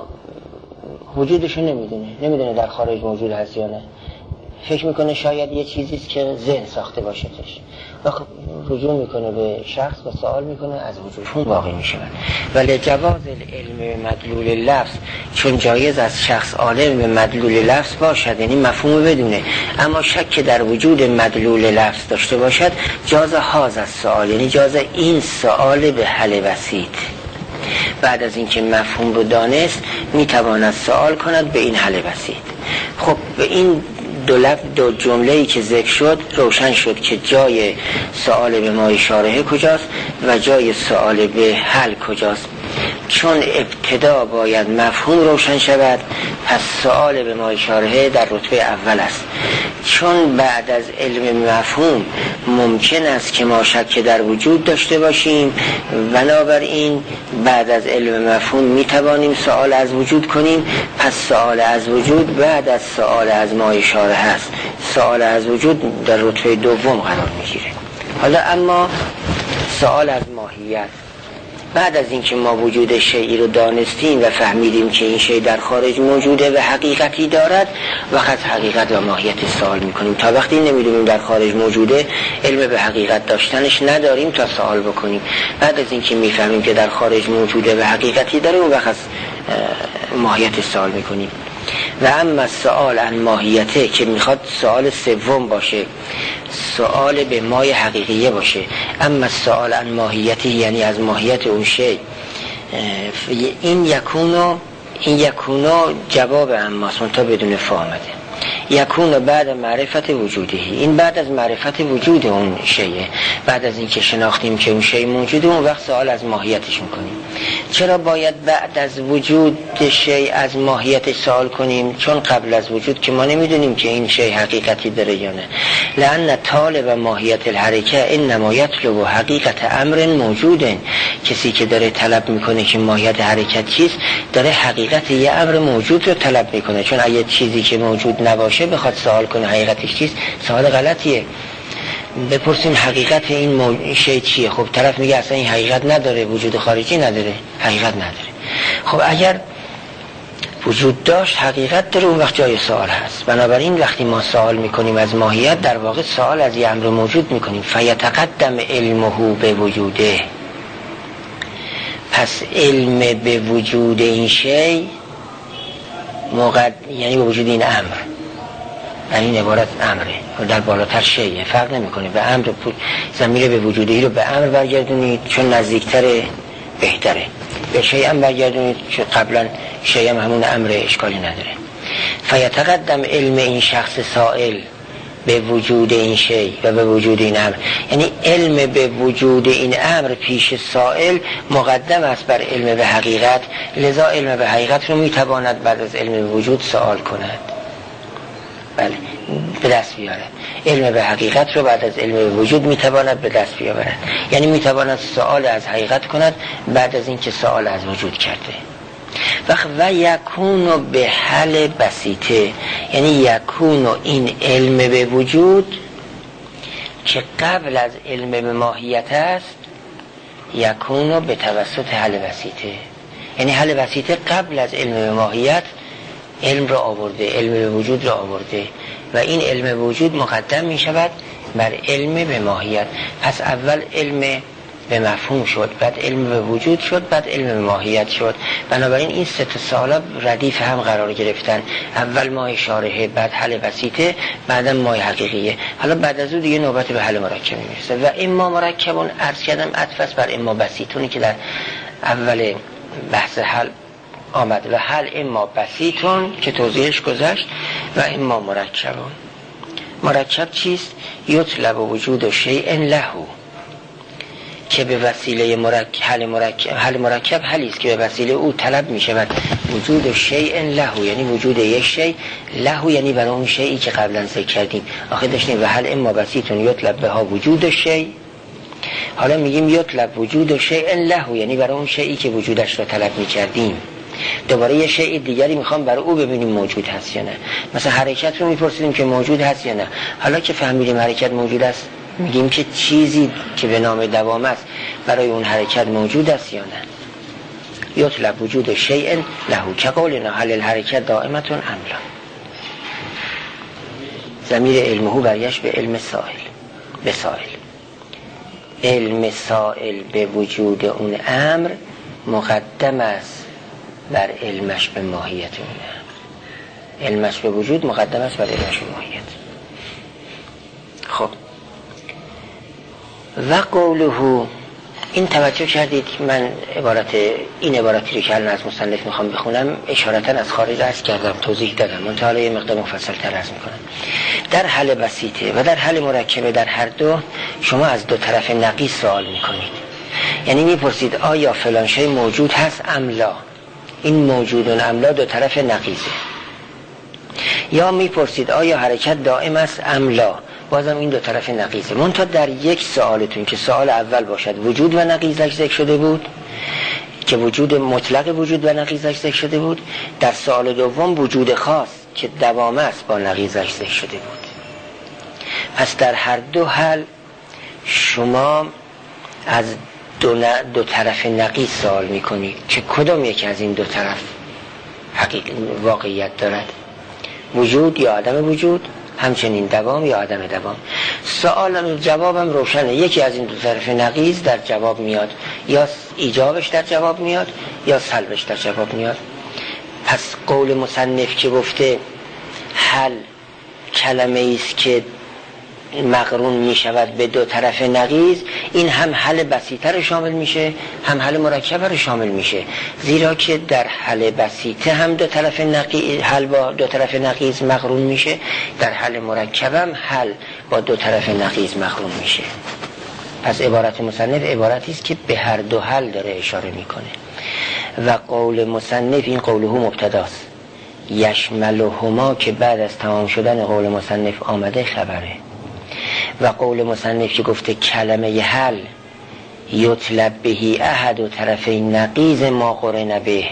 Speaker 1: وجودشو نمیدونه، نمیدونه در خارج موجود هست یا نه. فکر میکنه شاید یه چیزیست که ذهن ساخته باشدش و خب رجوع میکنه به شخص و سوال میکنه از وجود واقع میشه. ولی جواز علم مدلول لفظ چون جایز از شخص عالم به مدلول لفظ باشد، یعنی مفهوم بدونه، اما شک در وجود مدلول لفظ داشته باشد، جاز هاز از سوال، یعنی جاز این سوال به حل بسیط. بعد از اینکه مفهوم رو دانست میتواند سوال کند به این حل بسیط. خب به این دو لفظ دو جمله‌ای که ذکر شد روشن شد که جای سوال به ما اشاره کجاست و جای سوال به حل کجاست. چون ابتدا باید مفهوم روشن شود، پس سوال به ما اشاره در رتبه اول است. چون بعد از علم مفهوم ممکن است که ما شک در وجود داشته باشیم، بنابراین بعد از علم مفهوم می توانیم سوال از وجود کنیم، پس سوال از وجود بعد از سوال از ما اشاره هست. سوال از وجود در رتبه دوم قرار می گیره. حالا اما سوال از ماهیت، بعد از اینکه ما وجود شیئی رو دانستیم و فهمیدیم که این شیء در خارج موجوده و حقیقتی دارد، وقت حقیقت و ماهیت سوال میکنیم. تا وقتی نمیدونیم در خارج موجوده، علم به حقیقت داشتنش نداریم تا سوال بکنیم. بعد از اینکه میفهمیم که در خارج موجوده و حقیقتی داره، اون وقت ماهیت سوال میکنیم. و اما سوال عن ماهیته که میخواد سوال سوم باشه، سوال به مای حقیقیه باشه. اما سوال عن ماهیته یعنی از ماهیت اون شی، این یکونو این یکونو جواب اماست منتها بدون فاهمده. یکونو بعد معرفت وجودی، این بعد از معرفت وجود اون شیء، بعد از اینکه شناختیم که اون شیء موجوده، اون وقت سوال از ماهیتش میکنیم. چرا باید بعد از وجود شیء از ماهیتش سوال کنیم؟ چون قبل از وجود که ما نمیدونیم که این شیء حقیقتی داره یا نه. لأن طالب ماهیت الحرکه انما یطلب حقیقت امر موجوده، کسی که داره طلب میکنه که ماهیت حرکت چیست، داره حقیقت یه امر موجود رو طلب میکنه. چون اگه چیزی که موجود نباشه بخواد سوال کنه حقیقتش چیست، سوال غلطیه. بپرسیم حقیقت این مو... شیء چیه؟ خب طرف میگه اصلا این حقیقت نداره، وجود خارجی نداره، حقیقت نداره. خب اگر وجود داشت حقیقت داره، اون وقت جای سوال هست. بنابراین وقتی ما سوال میکنیم از ماهیت، در واقع سوال از یه امر موجود میکنیم. فیتقدم علمه به وجوده، پس علم به وجود این شیء مقد... یعنی به وجود این امر، یعنی این عبارت امره در بالاتر شیء، فرق نمیکنه. به امر ضمیر به وجودی رو به امر برگردونید چون نزدیکتره بهتره، به شیء هم برگردونید چون قبلا شیء هم همون امر، اشکالی نداره. فیتقدم علم این شخص سائل به وجود این شیء و به وجود این امر، یعنی علم به وجود این امر پیش سائل مقدم است بر علم به حقیقت، لذا علم به حقیقت رو میتواند بعد از علم به وجود سوال کند. بله، به دست بیاره. علم به حقیقت رو بعد از علم به وجود میتواند به دست بیاورد، یعنی میتواند سوال از حقیقت کند بعد از اینکه سوال از وجود کرده. وقت و یکونو به حل بسیطه، یعنی یکونو این علم به وجود که قبل از علم به ماهیت است، یکونو به توسط حل بسیطه، یعنی حل بسیطه قبل از علم به ماهیت علم را آورده، علم به وجود را آورده و این علم به وجود مقدم می شود بر علم به ماهیت. پس اول علم به مفهوم شد، بعد علم به وجود شد، بعد علم به ماهیت شد. بنابراین این سه تا سالا ردیف هم قرار گرفتن، اول ماه اشاره، بعد حل بسیطه، بعد ماه حقیقیه. حالا بعد از اون دیگه نوبت به حل مرکب میرسه. و اما مرکبون عرض کردم عطف بر اما بسیطونی که در اول بحث حل آمد، و حل اما بسیطون که توضیحش گذشت و اما مرکبون. مرکب چیست؟ یطلب وجود شیء لهو، که به وسیله مرکب حل مرکب حل مرکب حلی است که به وسیله او طلب می شود وجود شیء له، یعنی وجود یک شیء له، یعنی برای اون شیئی که قبلا ذکر کردیم. آخه داشتیم و حل اما بسیطون یطلب بها وجود شیء، حالا میگیم یطلب وجود شیء له، یعنی برای اون شیئی که وجودش رو طلب میکردیم. دوباره یه شیء دیگری میخوام برای او ببینیم موجود هست یا نه. مثلا حرکت رو میپرسیدیم که موجود هست یا نه. حالا که فهمیدیم حرکت موجود است، میگیم که چیزی که به نام دوام است برای اون حرکت موجود است یا نه. یطلب وجود شیء له که قولنا هل الحرکت دائمتون ام لا. ضمیر علمه برگشت به علم سائل، به سائل. علم سائل به وجود اون امر مقدم است بر علمش به ماهیت اون امر. علمش به وجود مقدم است بر علمش به ماهیت. خب و قوله، این توجه کردید من عبارت این عبارتی رو که الان از مصنف میخوام بخونم اشارتا از خارج عرض کردم، توضیح دادم، منتها حالا یه مقدار مفصل تر عرض میکنم. در حل بسیطه و در حل مرکبه، در هر دو شما از دو طرف نقیض سوال میکنید. یعنی میپرسید آیا فلان شی موجود هست ام لا، این موجودون ام لا دو طرف نقیضه. یا میپرسید آیا حرکت دائم است ام لا، بازم این دو طرف نقیضه. منتها در یک سوالتون که سوال اول باشد وجود و نقیضش ذکر شده بود، که وجود مطلق وجود و نقیضش ذکر شده بود. در سوال دوم وجود خاص که دوام است با نقیضش ذکر شده بود. پس در هر دو حل شما از دو, ن... دو طرف نقیض سوال میکنید که کدام یکی از این دو طرف حقیقت واقعیت دارد، وجود یا عدم وجود، همچنین دوام یا عدم دوام. سوالم جوابم روشنه، یکی از این دو طرف نقیض در جواب میاد، یا ایجابش در جواب میاد یا سلبش در جواب میاد. پس قول مصنف که گفته حل کلمه ایست که مقرون می شود به دو طرف نقیض، این هم حل بسیطه رو شامل میشه هم حل مرکبه رو شامل میشه، زیرا که در حل بسیطه هم دو طرف نقیض حل با دو طرف نقیض مقرون میشه، در حل مرکبه هم حل با دو طرف نقیض مقرون میشه. پس عبارت مصنف عبارتی است که به هر دو حل داره اشاره میکنه. و قول مصنف، این قوله مبتداست، یشملهما که بعد از تمام شدن قول مصنف آمده خبره. و قول مصنف که گفته کلمه حل یطلب بهی احد و طرفین نقیض ما قرن به،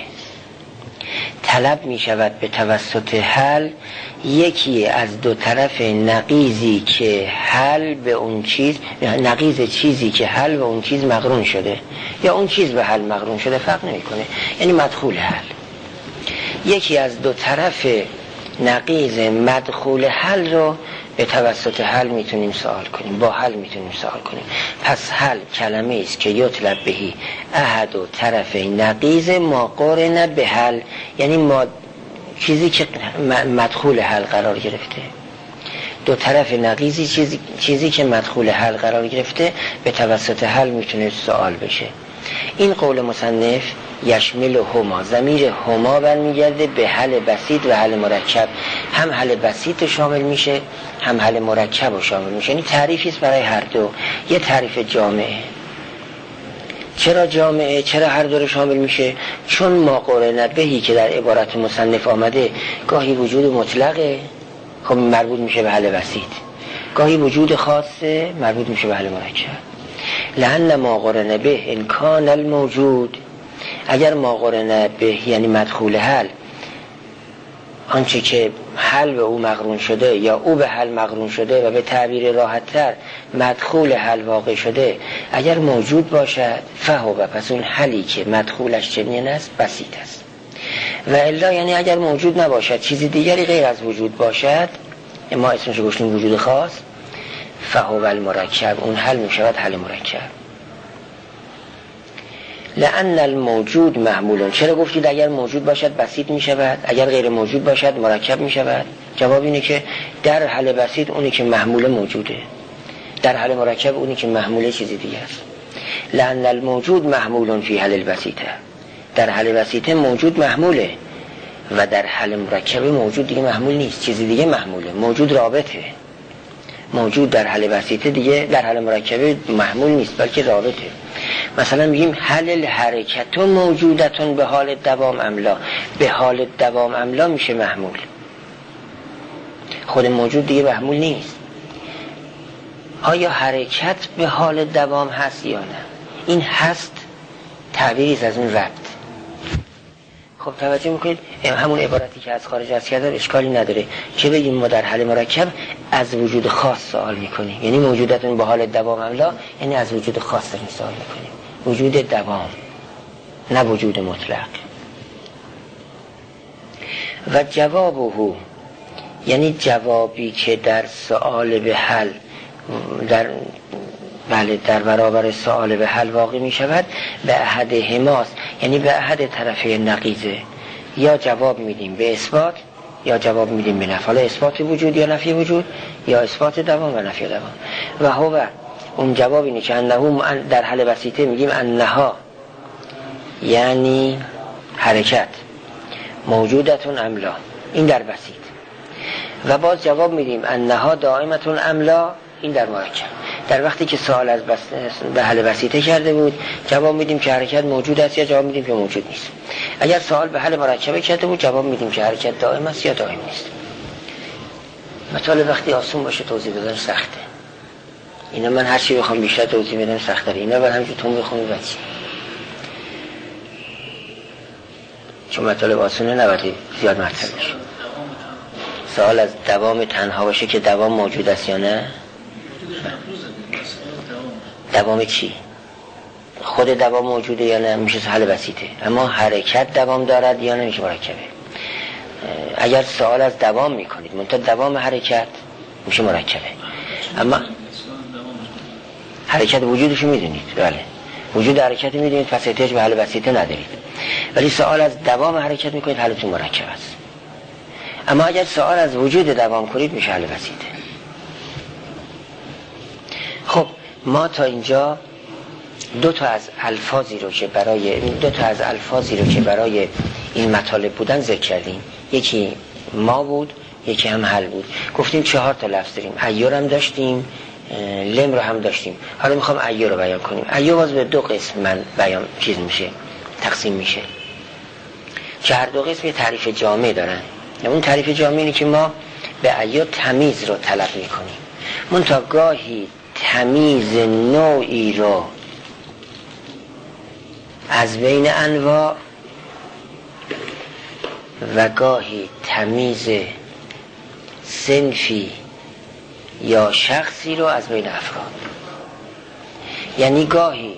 Speaker 1: طلب می شود به توسط حل یکی از دو طرف نقیضی که حل به اون چیز، نقیض چیزی که حل به اون چیز مقرون شده یا اون چیز به حل مقرون شده، فرق نمی کنه، یعنی مدخول حل. یکی از دو طرف نقیض مدخول حل رو به توسط حل میتونیم سوال کنیم، با حل میتونیم سوال کنیم. پس حل کلمه است که یطلب بهی احد و طرف نقیض ما قرن به حل، یعنی ما چیزی که مدخول حل قرار گرفته، دو طرف نقیضی چیزی, چیزی که مدخول حل قرار گرفته به توسط حل میتونه سوال بشه. این قول مصنف یشمل هما، ضمیر هما برمیگرده به حل بسیط و حل مرکب، هم حل بسیط شامل میشه هم حل مرکب شامل میشه، یعنی تعریفی است برای هر دو. یه تعریف جامعه. چرا جامعه؟ چرا هر دو رو شامل میشه؟ چون ما قرن بهی که در عبارت مصنف آمده گاهی وجود مطلقه، خب مربوط میشه به حل بسیط، گاهی وجود خاصه مربوط میشه به حل مرکب. لأن ما قرن به ان کان الموجود، اگر ما قرن به یعنی مدخول حل، آنچه که حل به او مقرون شده یا او به حل مقرون شده و به تعبیر راحت تر مدخول حل واقع شده، اگر موجود باشد فهو، پس اون حلی که مدخولش چنین است بسیط است. و الا یعنی اگر موجود نباشد، چیزی دیگری غیر از وجود باشد، ما اسمش رو گفتیم وجود خاص، فهو المرکب، اون حل می شود حل مرکب. لأن الموجود محمولون، چرا گفتید اگر موجود باشد بسیط می شود، اگر غیر موجود باشد مرکب می شود؟ جواب اینه که در حل بسیط اونی که محمول موجوده، در حل مرکب اونی که محموله چیزی دیگه است. لأن الموجود محمولون فی حل البسیطه، در حل بسیطه موجود محموله و در حل مرکب موجود دیگه محمول نیست، چیزی دیگه محموله، موجود رابطه موجود در حل بسیطه دیگه در حل مرکبه محمول نیست بلکه رابطه. مثلا میگیم حل الحرکت موجودتون به حال دوام املا، به حال دوام املا میشه محمول، خود موجود دیگه محمول نیست. آیا حرکت به حال دوام هست یا نه؟ این هست تعبیری از اون ربط. خب توجه میکنید همون عبارتی که از خارج از کرده اشکالی نداره که بگیم ما در حل مرکب از وجود خاص سوال میکنیم، یعنی موجودتون به حال دوام املا، یعنی از وجود خاص داریم سوال میکنیم، وجود دوام نه وجود مطلق. و جوابه یعنی جوابی که در سوال به حل در بله در برابر سوال به حل واقع می شود به احد هماست، یعنی به احد طرفه نقیضه، یا جواب میدیم به اثبات یا جواب میدیم به نفی، حالا اثبات وجود یا نفی وجود یا اثبات دوام و نفی دوام. و هو اون جواب اینه که انه در حل بسیطه میگیم انها یعنی حرکت موجودتون املا، این در بسیط. و باز جواب میدیم انها دائمتون املا، این در مرکب. در وقتی که سوال از بس... به حل بسیطه کرده بود جواب میدیم که حرکت موجود است یا جواب میدیم که موجود نیست. اگر سوال به حل مرکبه کرده بود جواب میدیم که حرکت دائم است یا دائم نیست. مطالب وقتی آسون باشه توضیح دادن سخته، اینا من هر چی بخوام بیشتر توضیح بدم سخت داره، اینا بعد همینجور تون بخونید بچی، چون مطالب آسونه نباید زیاد مرتب بشه. سوال از دوام تنها باشه که دوام موجود است یا نه. دوام چی؟ خود دوام موجوده یا نه، میشه حل بسیطه. اما حرکت دوام دارد یا نه، میشه مرکبه. اگر سوال از دوام میکنید منتها دوام حرکت، میشه مرکبه. اما حرکت وجودشو میدونید، بله وجود حرکت میدونید، پس احتیاج به حل بسیطه ندارید. ولی سوال از دوام حرکت میکنید، حلتون مرکب است. اما اگر سوال از وجود دوام کنید میشه حل بسیطه. خب ما تا اینجا دو تا از الفاظی رو که برای دو تا از الفاظی رو که برای این مطالب بودن ذکر کردیم. یکی ما بود، یکی هم حل بود. گفتیم چهار تا لفظ داریم، ایور هم داشتیم، لم رو هم داشتیم. حالا میخوام ایور رو بیان کنیم. ایور باز به دو قسم من بیان چیز میشه، تقسیم میشه، که هر دو قسم یه تعریف جامع دارن. اون تعریف جامع اینه که ما به ایور تمیز رو طلب میکنیم، منتها گاهی تمیز نوعی رو از بین انواع و گاهی تمیز صنفی یا شخصی رو از بین افراد. یعنی گاهی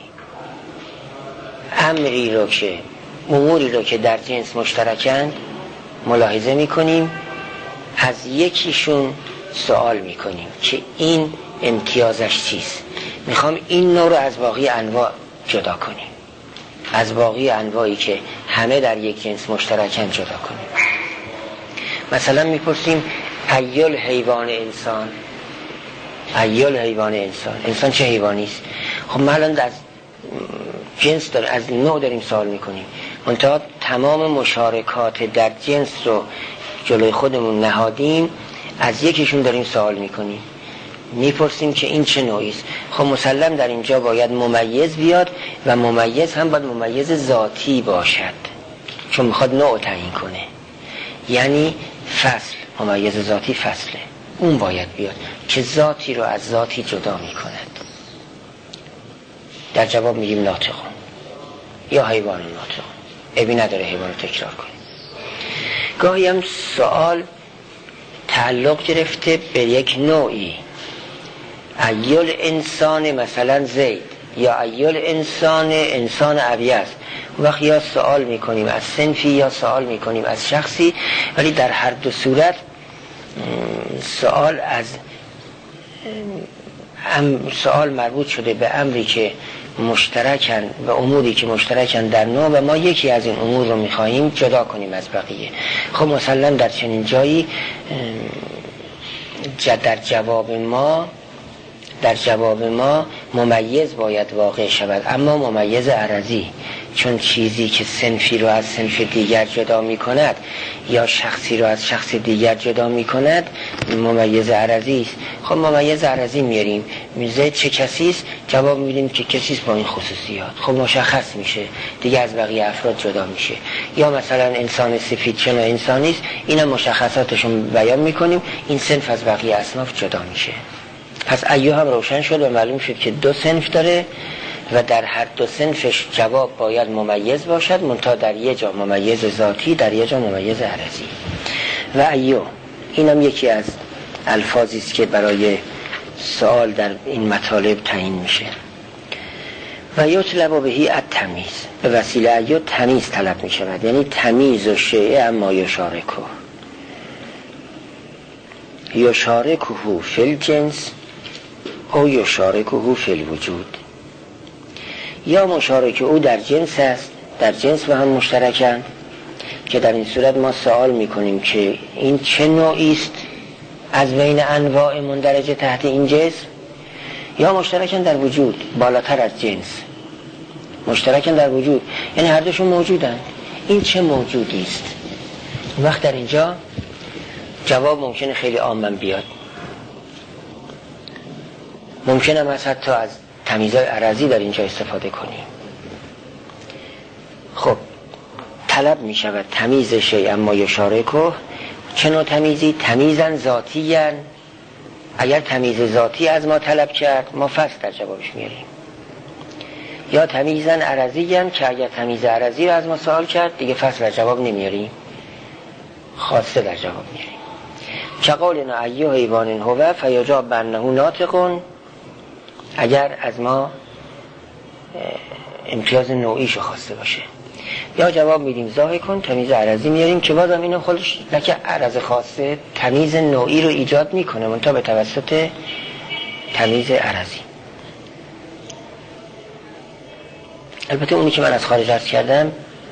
Speaker 1: امری رو که اموری رو که در جنس مشترکن ملاحظه میکنیم، از یکیشون سوال میکنیم که این امتیازش چیست، میخوام این نوع رو از باقی انواع جدا کنیم، از باقی انواعی که همه در یک جنس مشترکن جدا کنیم. مثلا میپرسیم ایل حیوان انسان، ایل حیوان انسان، انسان چه حیوانی است؟ خب ما الان از جنس داریم، از نوع داریم سوال میکنیم، منتها تمام مشارکات در جنس رو جلوی خودمون نهادیم، از یکیشون داریم سوال میکنیم، میپرسیم که این چه نوعی است. خب مسلم در اینجا باید ممیز بیاد و ممیز هم باید ممیز ذاتی باشد، چون میخواد نوع تعیین کنه. یعنی فصل، ممیز ذاتی فصله، اون باید بیاد که ذاتی رو از ذاتی جدا میکند. در جواب میگیم ناطقون یا حیوان ناطقون، ابی نداره حیوان رو تکرار کنیم. گاهی هم سوال تعلق گرفته به یک نوعی، ایل انسان مثلا زید یا ایل انسان انسان ابیض، وقت یا سوال میکنیم از صنفی یا سوال میکنیم از شخصی، ولی در هر دو صورت سوال از سوال مربوط شده به امری که مشترکن، به اموری که مشترکن در نوع و ما یکی از این امور رو میخواییم جدا کنیم از بقیه. خب مثلا در چنین جایی در جواب ما در جواب ما ممیز باید واقع شود، اما ممیز عرضی، چون چیزی که صنفی رو از صنف دیگر جدا می کند یا شخصی رو از شخص دیگر جدا می کند ممیز عرضی است. خب ممیز عرضی میاریم، میزه چه کسی است؟ جواب میدیم که کسی است با این خصوصیات. خب مشخص میشه دیگه، از بقیه افراد جدا میشه. یا مثلا انسان سفید چه نوع انسانی است، اینا مشخصاتشون بیان میکنیم، این صنف از بقیه اصناف جدا میشه. پس ایو هم روشن شد و معلوم شد که دو صنف داره و در هر دو صنفش جواب باید ممیز باشد، منتها در یه جا ممیز ذاتی، در یه جا ممیز عرضی. و ایو اینم یکی از الفاظی است که برای سوال در این مطالب تعیین میشه. و یطلب بهی التمییز، به وسیله ایو تمیز طلب میشود، یعنی تمیز و شیء اما یشارکه یشارکه فی الجنس او یشارکه فی الوجود، یا مشارکه او در جنس است، در جنس با هم مشترکن، که در این صورت ما سوال میکنیم که این چه نوعی است از بین انواع مندرجه تحت این جسم، یا مشترکن در وجود بالاتر از جنس، مشترکن در وجود یعنی هر دوشون موجودن، این چه موجودی است. وقت در اینجا جواب ممکنه خیلی عامم بیاد، ممکنه هم از حتی از تمیزهای عرضی در اینجا استفاده کنیم. خب طلب می شود تمیز شیء اما یشارکه، چه نوع تمیزی؟ تمیزن ذاتیاً، اگر تمیز ذاتی از ما طلب کرد ما فصل در جوابش میاریم، یا تمیزن عرضیاً که اگر تمیز عرضی رو از ما سوال کرد دیگه فصل در جواب نمیاریم، خاصه در جواب میاریم. که قولنا ایو حیوان هو فیجاب بانه ناطق، اگر از ما امتیاز نوعیشو خواسته باشه، یا جواب میدیم ضاحکون تمیز عرضی میاریم که بازم اینو خودش لکه عرض خاصه تمیز نوعی رو ایجاد میکنه منتها به توسط تمیز عرضی. البته اونی که من از خارج عرض کردم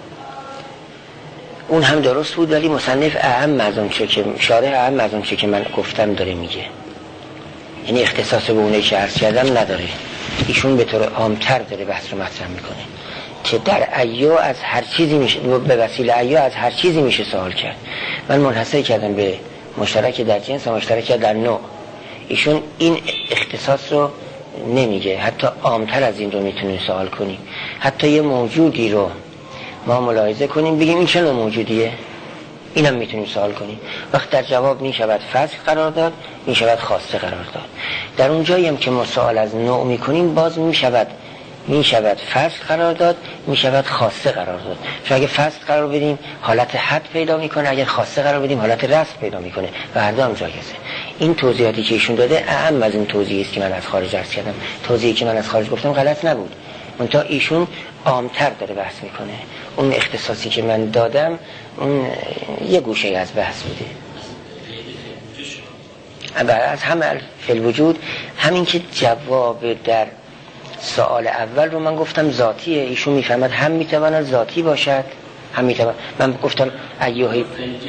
Speaker 1: اون هم درست بود، ولی مصنف اهم از اون چه که شارح اهم از اون چه که من گفتم داره میگه، یعنی اختصاص به اونی که عرض کردم نداره، ایشون به طور عامتر داره بحث رو مطرح میکنه که در ایو از هر چیزی میشه، به وسیله ایو از هر چیزی میشه سوال کرد. من منحصر کردم به مشترک در جنس و مشترک در نوع، ایشون این اختصاص رو نمیگه، حتی عامتر از این رو میتونیم سوال کنیم. حتی یه موجودی رو ما ملاحظه کنیم بگیم این چه نوع موجودیه، اینم میتونیم سوال کنیم. وقت در جواب میشود فصل قرار داد، میشود خاصه قرار داد. در اون جایی هم که ما سوال از نوع میکنیم باز میشود میشود فصل قرار داد، میشود خاصه قرار داد. چون اگه فصل قرار بدیم حالت حد پیدا میکنه، اگر خاصه قرار بدیم حالت رسم پیدا میکنه و هر دو هم جایزه. این توضیحاتی که ایشون داده اهم از این توضیحی است که من از خارج عرض کردم. توضیحی که من از خارج گفتم غلط نبود، منتها ایشون عامتر داره بحث میکنه. اون اختصاصی که من دادم اون یه گوشه از بحث بوده. از همه فی الوجود، همین که جواب در سوال اول رو من گفتم ذاتیه، ایشون میفهمد هم میتواند ذاتی باشد هم میتواند، من گفتم ایوهی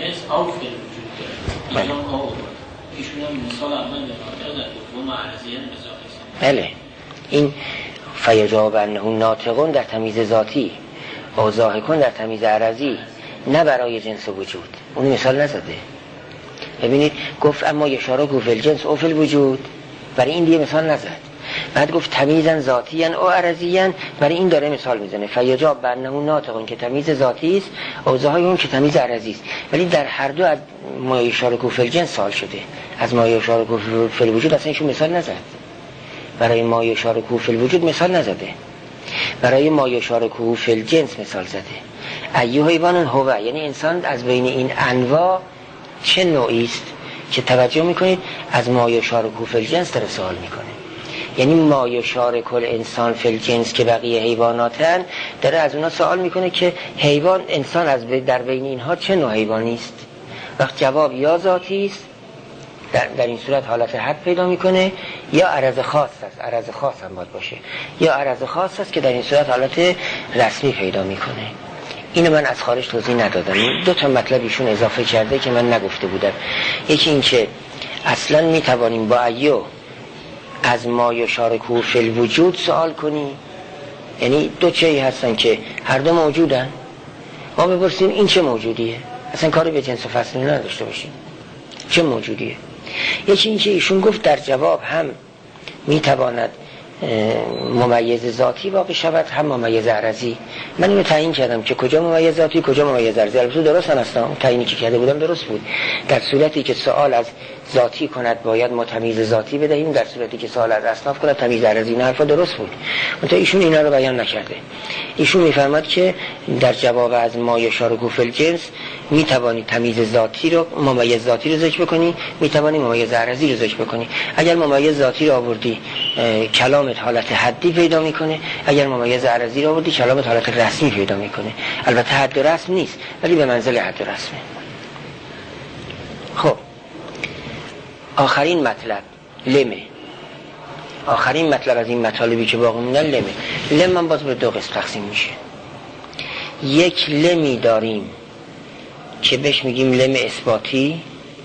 Speaker 1: بله این فیجاب انه ناطقون در تمیز ذاتی و ضاحکون در تمیز عرضی، نه برای جنس وجود. اون مثال نزده. ببینید گفت اما یشارکه فی الجنس او فی الوجود، برای این دیگه مثال نزد. بعد گفت تمیزن ذاتیان او عرضیان، برای این داره مثال میزنه. فیجاب بانه ناطقون که تمیز ذاتی است، او ضاحکون که تمیز عرضی است. ولی در هر دو از ما یشارکه فی الجنس سوال شده، از ما یشارکه فی الوجود اصلا ایشون مثال نزد. برای ما یشارکه فی الوجود مثال نزده، برای ما یشارکه فی الجنس مثال زده. ایو حیوان هو، یعنی انسان از بین این انواع چه نوعی است که توجه میکنید از ما یشارکه فی الجنس داره سوال میکنه. یعنی ما یشارک الانسان فی الجنس که بقیه حیواناتن، داره از اونا سوال میکنه که حیوان انسان از در بین اینها چه نوع حیوانی است. وقت جواب یا ذاتی است، در, در این صورت حالت حد پیدا میکنه، یا عرض خاص است، عرض خاص هم باید باشه، یا عرض خاص است که در این صورت حالت رسمی پیدا میکنه. اینو من از خارج توضیح ندادم. دو تا مطلب ایشون اضافه کرده که من نگفته بودم. یکی این که اصلا میتوانیم با ایو از ما یشارکه فی الوجود سوال کنی، یعنی دو چیزی هستن که هر دو موجودن، ما بپرسیم این چه موجودیه، اصلا کاری به جنس و فصل نداشته باشیم چه موجودیه. یکی این که ایشون گفت در جواب هم میتواند ممیز ذاتی واقع شود هم ممیز عرضی. من اینو تعیین کردم که کجا ممیز ذاتی کجا ممیز عرضی. البته درست هم هستم، تعیینی که کرده بودم درست بود. در صورتی که سوال از ذاتی کند باید ما تمیز ذاتی بدهیم، در صورتی که سوال از اصناف کند تمیز عرضی. این حرفا درست بود، منتها ایشون اینا رو بیان نکرده. ایشون میفرماد که در جواب از ما یشارکه فی الجنس میتوانی تمیز ذاتی رو ممیز ذاتی رو ذکر بکنی، میتوانی ممیز عرضی رو ذکر بکنی. اگر ممیز ذاتی رو آوردی کلامت حالت حدی پیدا میکنه، اگر ممیز عرضی رو آوردی کلامت حالت رسمی پیدا میکنه. البته حد و رسم نیست ولی به منزل حد و رسمه. خب آخرین مطلب لمه. آخرین مطلب از این مطالبی که باقی موندن لمه. لم من باز به دو قسم تقسیم میشه. یک لمی داریم که بهش میگیم لم اثباتی،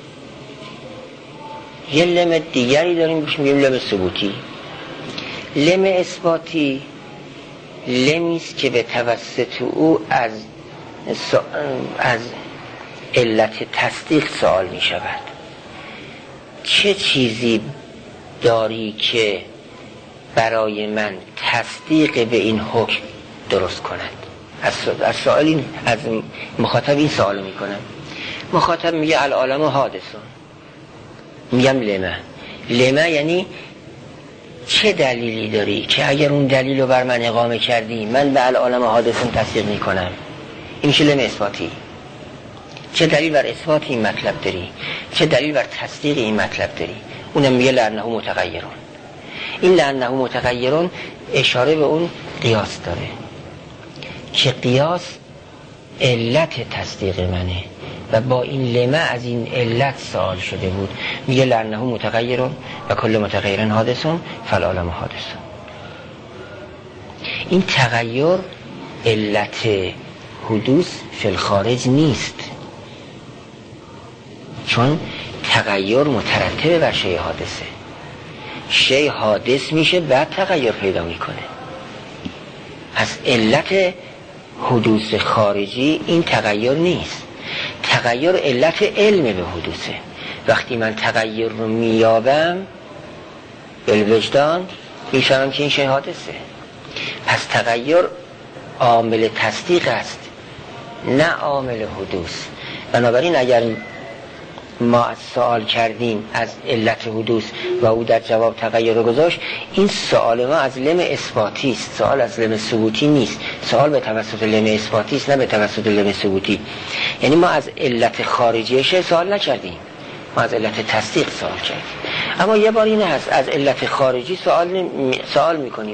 Speaker 1: یه لم دیگری داریم بهش میگیم لم ثبوتی. لم اثباتی لمیست که به توسط او از از علت تصدیق سوال می شود. چه چیزی داری که برای من تصدیق به این حکم درست کند؟ از سوال از مخاطب این سوال می کنم. مخاطب میگه العالم حادثون، میگم لمه. لمه یعنی چه دلیلی داری که اگر اون دلیل رو بر من اقامه کردی من به العالم حادثون تصدیق می کنم؟ این میشه لم اثباتی. چه دلیل بر اثبات این مطلب داری؟ چه دلیل بر تصدیق این مطلب داری؟ اونم میگه لانه متغیرون. این لانه متغیرون اشاره به اون قیاس داره که قیاس علت تصدیق منه و با این لمه از این علت سوال شده بود. میگه لانه متغیرون و کل متغیرن حادثون فالعالم حادثون. این تغییر علت حدوث فی الخارج نیست، چون تغییر مترتب بر شیء حادثه. شیء حادث میشه بعد تغییر پیدا میکنه. از علت حدوث خارجی این تغییر نیست. تغییر علت علم به حدوثه. وقتی من تغییر رو میابم بالوجدان میفهمم که این شیء حادثه. پس تغییر عامل تصدیق است نه عامل حدوث. بنابراین اگر ما از سوال کردیم از علت حدوث و او در جواب تغییر رو گذاشت، این سوال ما از لم اثباتی است، سوال از لم ثبوتی نیست. سوال به توسط لم اثباتی است نه به توسط لم ثبوتی. یعنی ما از علت خارجیش سوال نکردیم، ما از علت تصدیق سوال کردیم. اما یه بار این هست از علت خارجی سوال سوال میکنیم.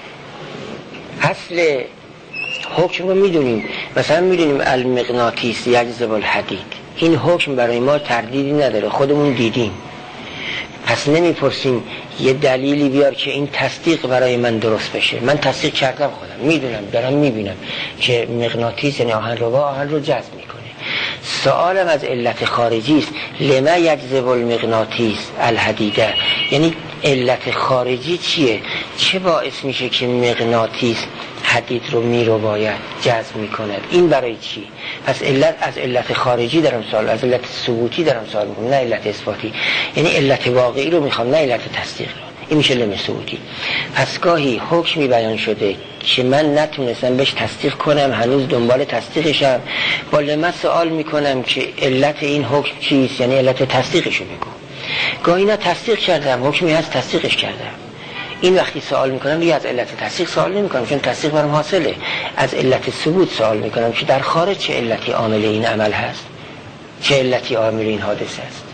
Speaker 1: اصل حکم رو میدونیم، مثلا میدونیم المغناطیس یجذب الحدید، این حکم برای ما تردیدی نداره، خودمون دیدیم. پس نمیپرسیم یه دلیلی بیار که این تصدیق برای من درست بشه. من تصدیق کردم، خودم میدونم، دارم میبینم که مغناطیس یعنی آهن رو با آهن رو جذب میکنه. سوالم از علت خارجی است. لما یجذب المغناطیس الحدیده، یعنی علت خارجی چیه؟ چه باعث میشه که مغناطیس حدید رو میرو باید جذب میکند؟ این برای چی؟ پس علت از علت خارجی دارم سوال، از علت ثبوتی دارم سوال میکنم نه علت اثباتی. یعنی علت واقعی رو میخوام نه علت تصدیق رو. این میشه لم ثبوتی. پس گاهی حکمی بیان شده که من نتونستم بهش تصدیق کنم، هنوز دنبال تصدیقشم، با لم سوال میکنم که علت این حکم چیست، یعنی علت تصدیقشو بگو. گاهی نه تصدیق کردم، حکمی هست تصدیقش کردم. این وقتی سوال میکنم دیگه از علت تصدیق سوال نمیکنم چون تصدیق برام حاصله. از علت ثبوت سوال میکنم که در خارج چه علتی عامل این عمل هست، چه علتی عامل این حادثه است.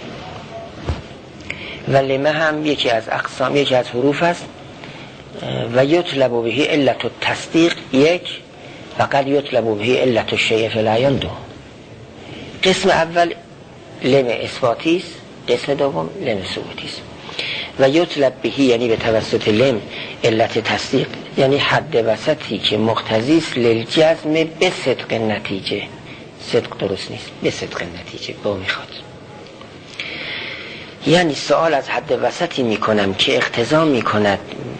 Speaker 1: و لمه هم یکی از اقسام، یکی از حروف است. و یطلب بهی علت التصدیق یک، فقط یطلب بهی علت الشیء فی العیان دو. قسم اول لم اثباتی است، قسم دوم لم ثبوتی است. و یطلب بهی یعنی به توسط لم علت تصدیق، یعنی حد وسطی که مقتضی است للجزم به صدق نتیجه. صدق درست نیست، به صدق نتیجه با میخواد. یعنی سوال از حد وسطی میکنم که اقتضا میکند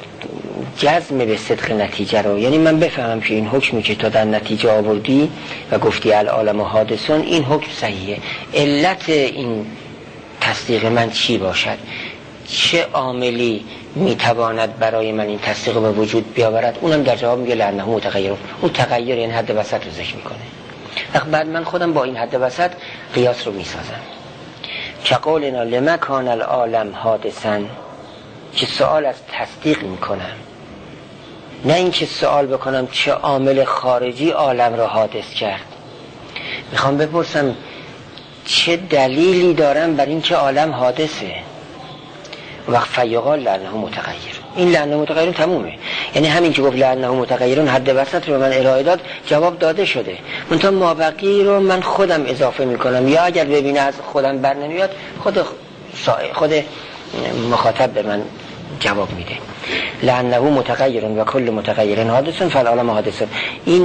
Speaker 1: جزم به صدق نتیجه رو، یعنی من بفهمم که این حکمی که تو در نتیجه آوردی و گفتی العالم حادثون این حکم صحیحه، علت این تصدیق من چی باشد، چه عاملی میتواند برای من این تصدیق به وجود بیاورد. اونم در جواب میگه لعنه متغیر. اون تغییر یعنی حد وسط رو ذکر میکنه. بعد من خودم با این حد وسط قیاس رو میسازم که قولنا لما کان العالم حادثا، که سوال از تصدیق میکنم، نه این که سوال بکنم چه عامل خارجی عالم را حادث کرد. میخوام بپرسم چه دلیلی دارم بر این که عالم حادثه. وقت فیقال لعنه متغیر، این لعنه متغیرون تمومه. یعنی همین که گفت لعنه متغیرون حد وسط رو من ارائه داد، جواب داده شده. منتها مابقی رو من خودم اضافه میکنم، یا اگر ببینه از خودم بر نمیاد خود خود مخاطب به من جواب میده. لعنه متغیرون و کل متغیرن حادثون فالعالم حادثون. این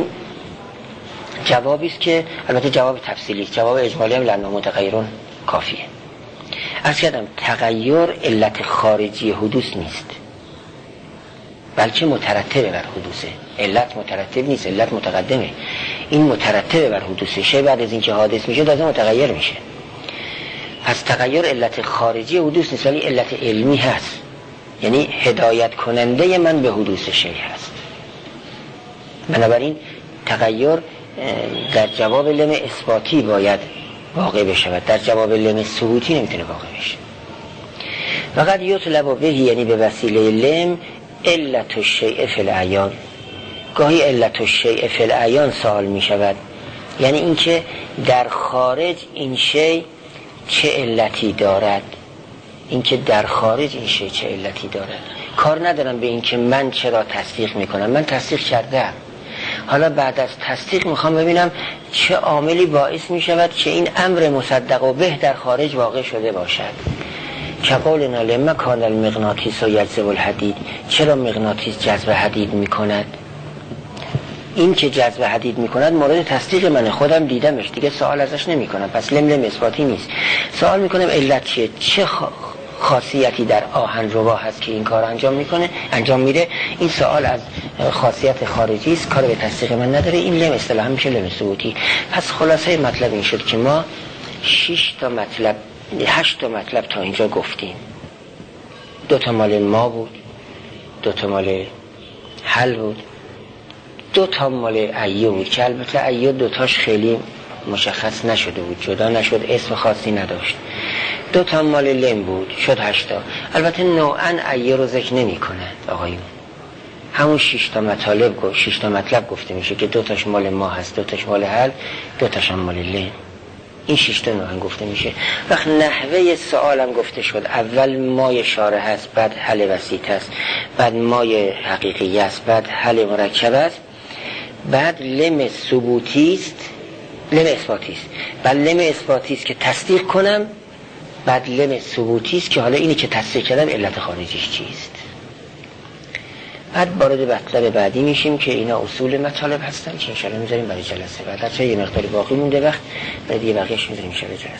Speaker 1: جوابی است که البته جواب تفصیلی است، جواب اجمالی هم لعنه متغیرون کافیه. عرض کردم تغییر علت خارجی حدوث نیست، بلکه مترتبه بر حدوثه. علت مترتب نیست، علت متقدمه. این مترتبه بر حدوثه، شی بعد از اینکه حادث میشه تازه متغیر میشه. پس تغییر علت خارجی حدوث نیست، ولی علت علمی هست، یعنی هدایت کننده من به حدوث شی هست. بنابراین تغییر در جواب لم اثباتی باید واقع بشه، در جواب لم ثبوتی نمیتونه واقع بشه. فقط یطلب به، یعنی به وسیله لم، علت الشیء فی العیان. گاهی علت الشیء فی العیان سوال میشود، یعنی اینکه در خارج این شی چه علتی دارد، اینکه در خارج این شی چه علتی دارد. کار ندارم به اینکه من چرا تصدیق میکنم، من تصدیق کردم، حالا بعد از تصدیق میخوام ببینم چه عاملی باعث میشود که این امر مصدق و به در خارج واقع شده باشد. که قولنا لما کان المغناطیس و یجذب الحدید، چرا مغناطیس جذب حدید میکند؟ این که جذب حدید میکند مورد تصدیق من، خودم دیدمش، دیگه سوال ازش نمیکنم. پس لم لم اثباتی نیست. سوال میکنم علت چیه، چه خاصیتی در آهن روا هست که این کار انجام میکنه انجام میده. این سوال از خاصیت خارجی است، کار به تصدیق من نداره. این لم اصطلاحا میشه لم ثبوتی. پس خلاصه مطلب این شد که ما شش تا مطلب هشت تا مطلب تا اینجا گفتیم. دو تا مال ما بود، دو تا مال حل بود، دو تا مال ایو بود که البته ایو دوتاش خیلی مشخص نشده بود، جدا نشد، اسم خاصی نداشت. دو تا مال لم بود، شد هشتا. البته نوعاً ایو رو ذکر نمی کند آقایون، همون شش تا مطالب گفت، شش تا مطلب گفته میشه که دو تاش مال ما هست، دو تاش مال حل، دو تاش هم مال لم. این شش تا نوعاً گفته میشه. وقت نحوه سوالم گفته شد، اول مای شارح هست، بعد حل وسیط هست، بعد مای حقیقی است، بعد حل مرکب است، بعد لم ثبوتی است، لم اثباتی است، بعد لم اثباتی است که تصدیق کنم، بعد لم ثبوتی است که حالا اینی که تصدیق کردم علت خارجیش چیست. بعد وارد مطلب بعدی میشیم که اینا اصول مطالب هستن که ان شاء الله میذاریم برای جلسه بعد. چه یه مقدار باقی مونده وقت، بعد دیگه بقیه‌اش میذاریم ان شاء الله جلسه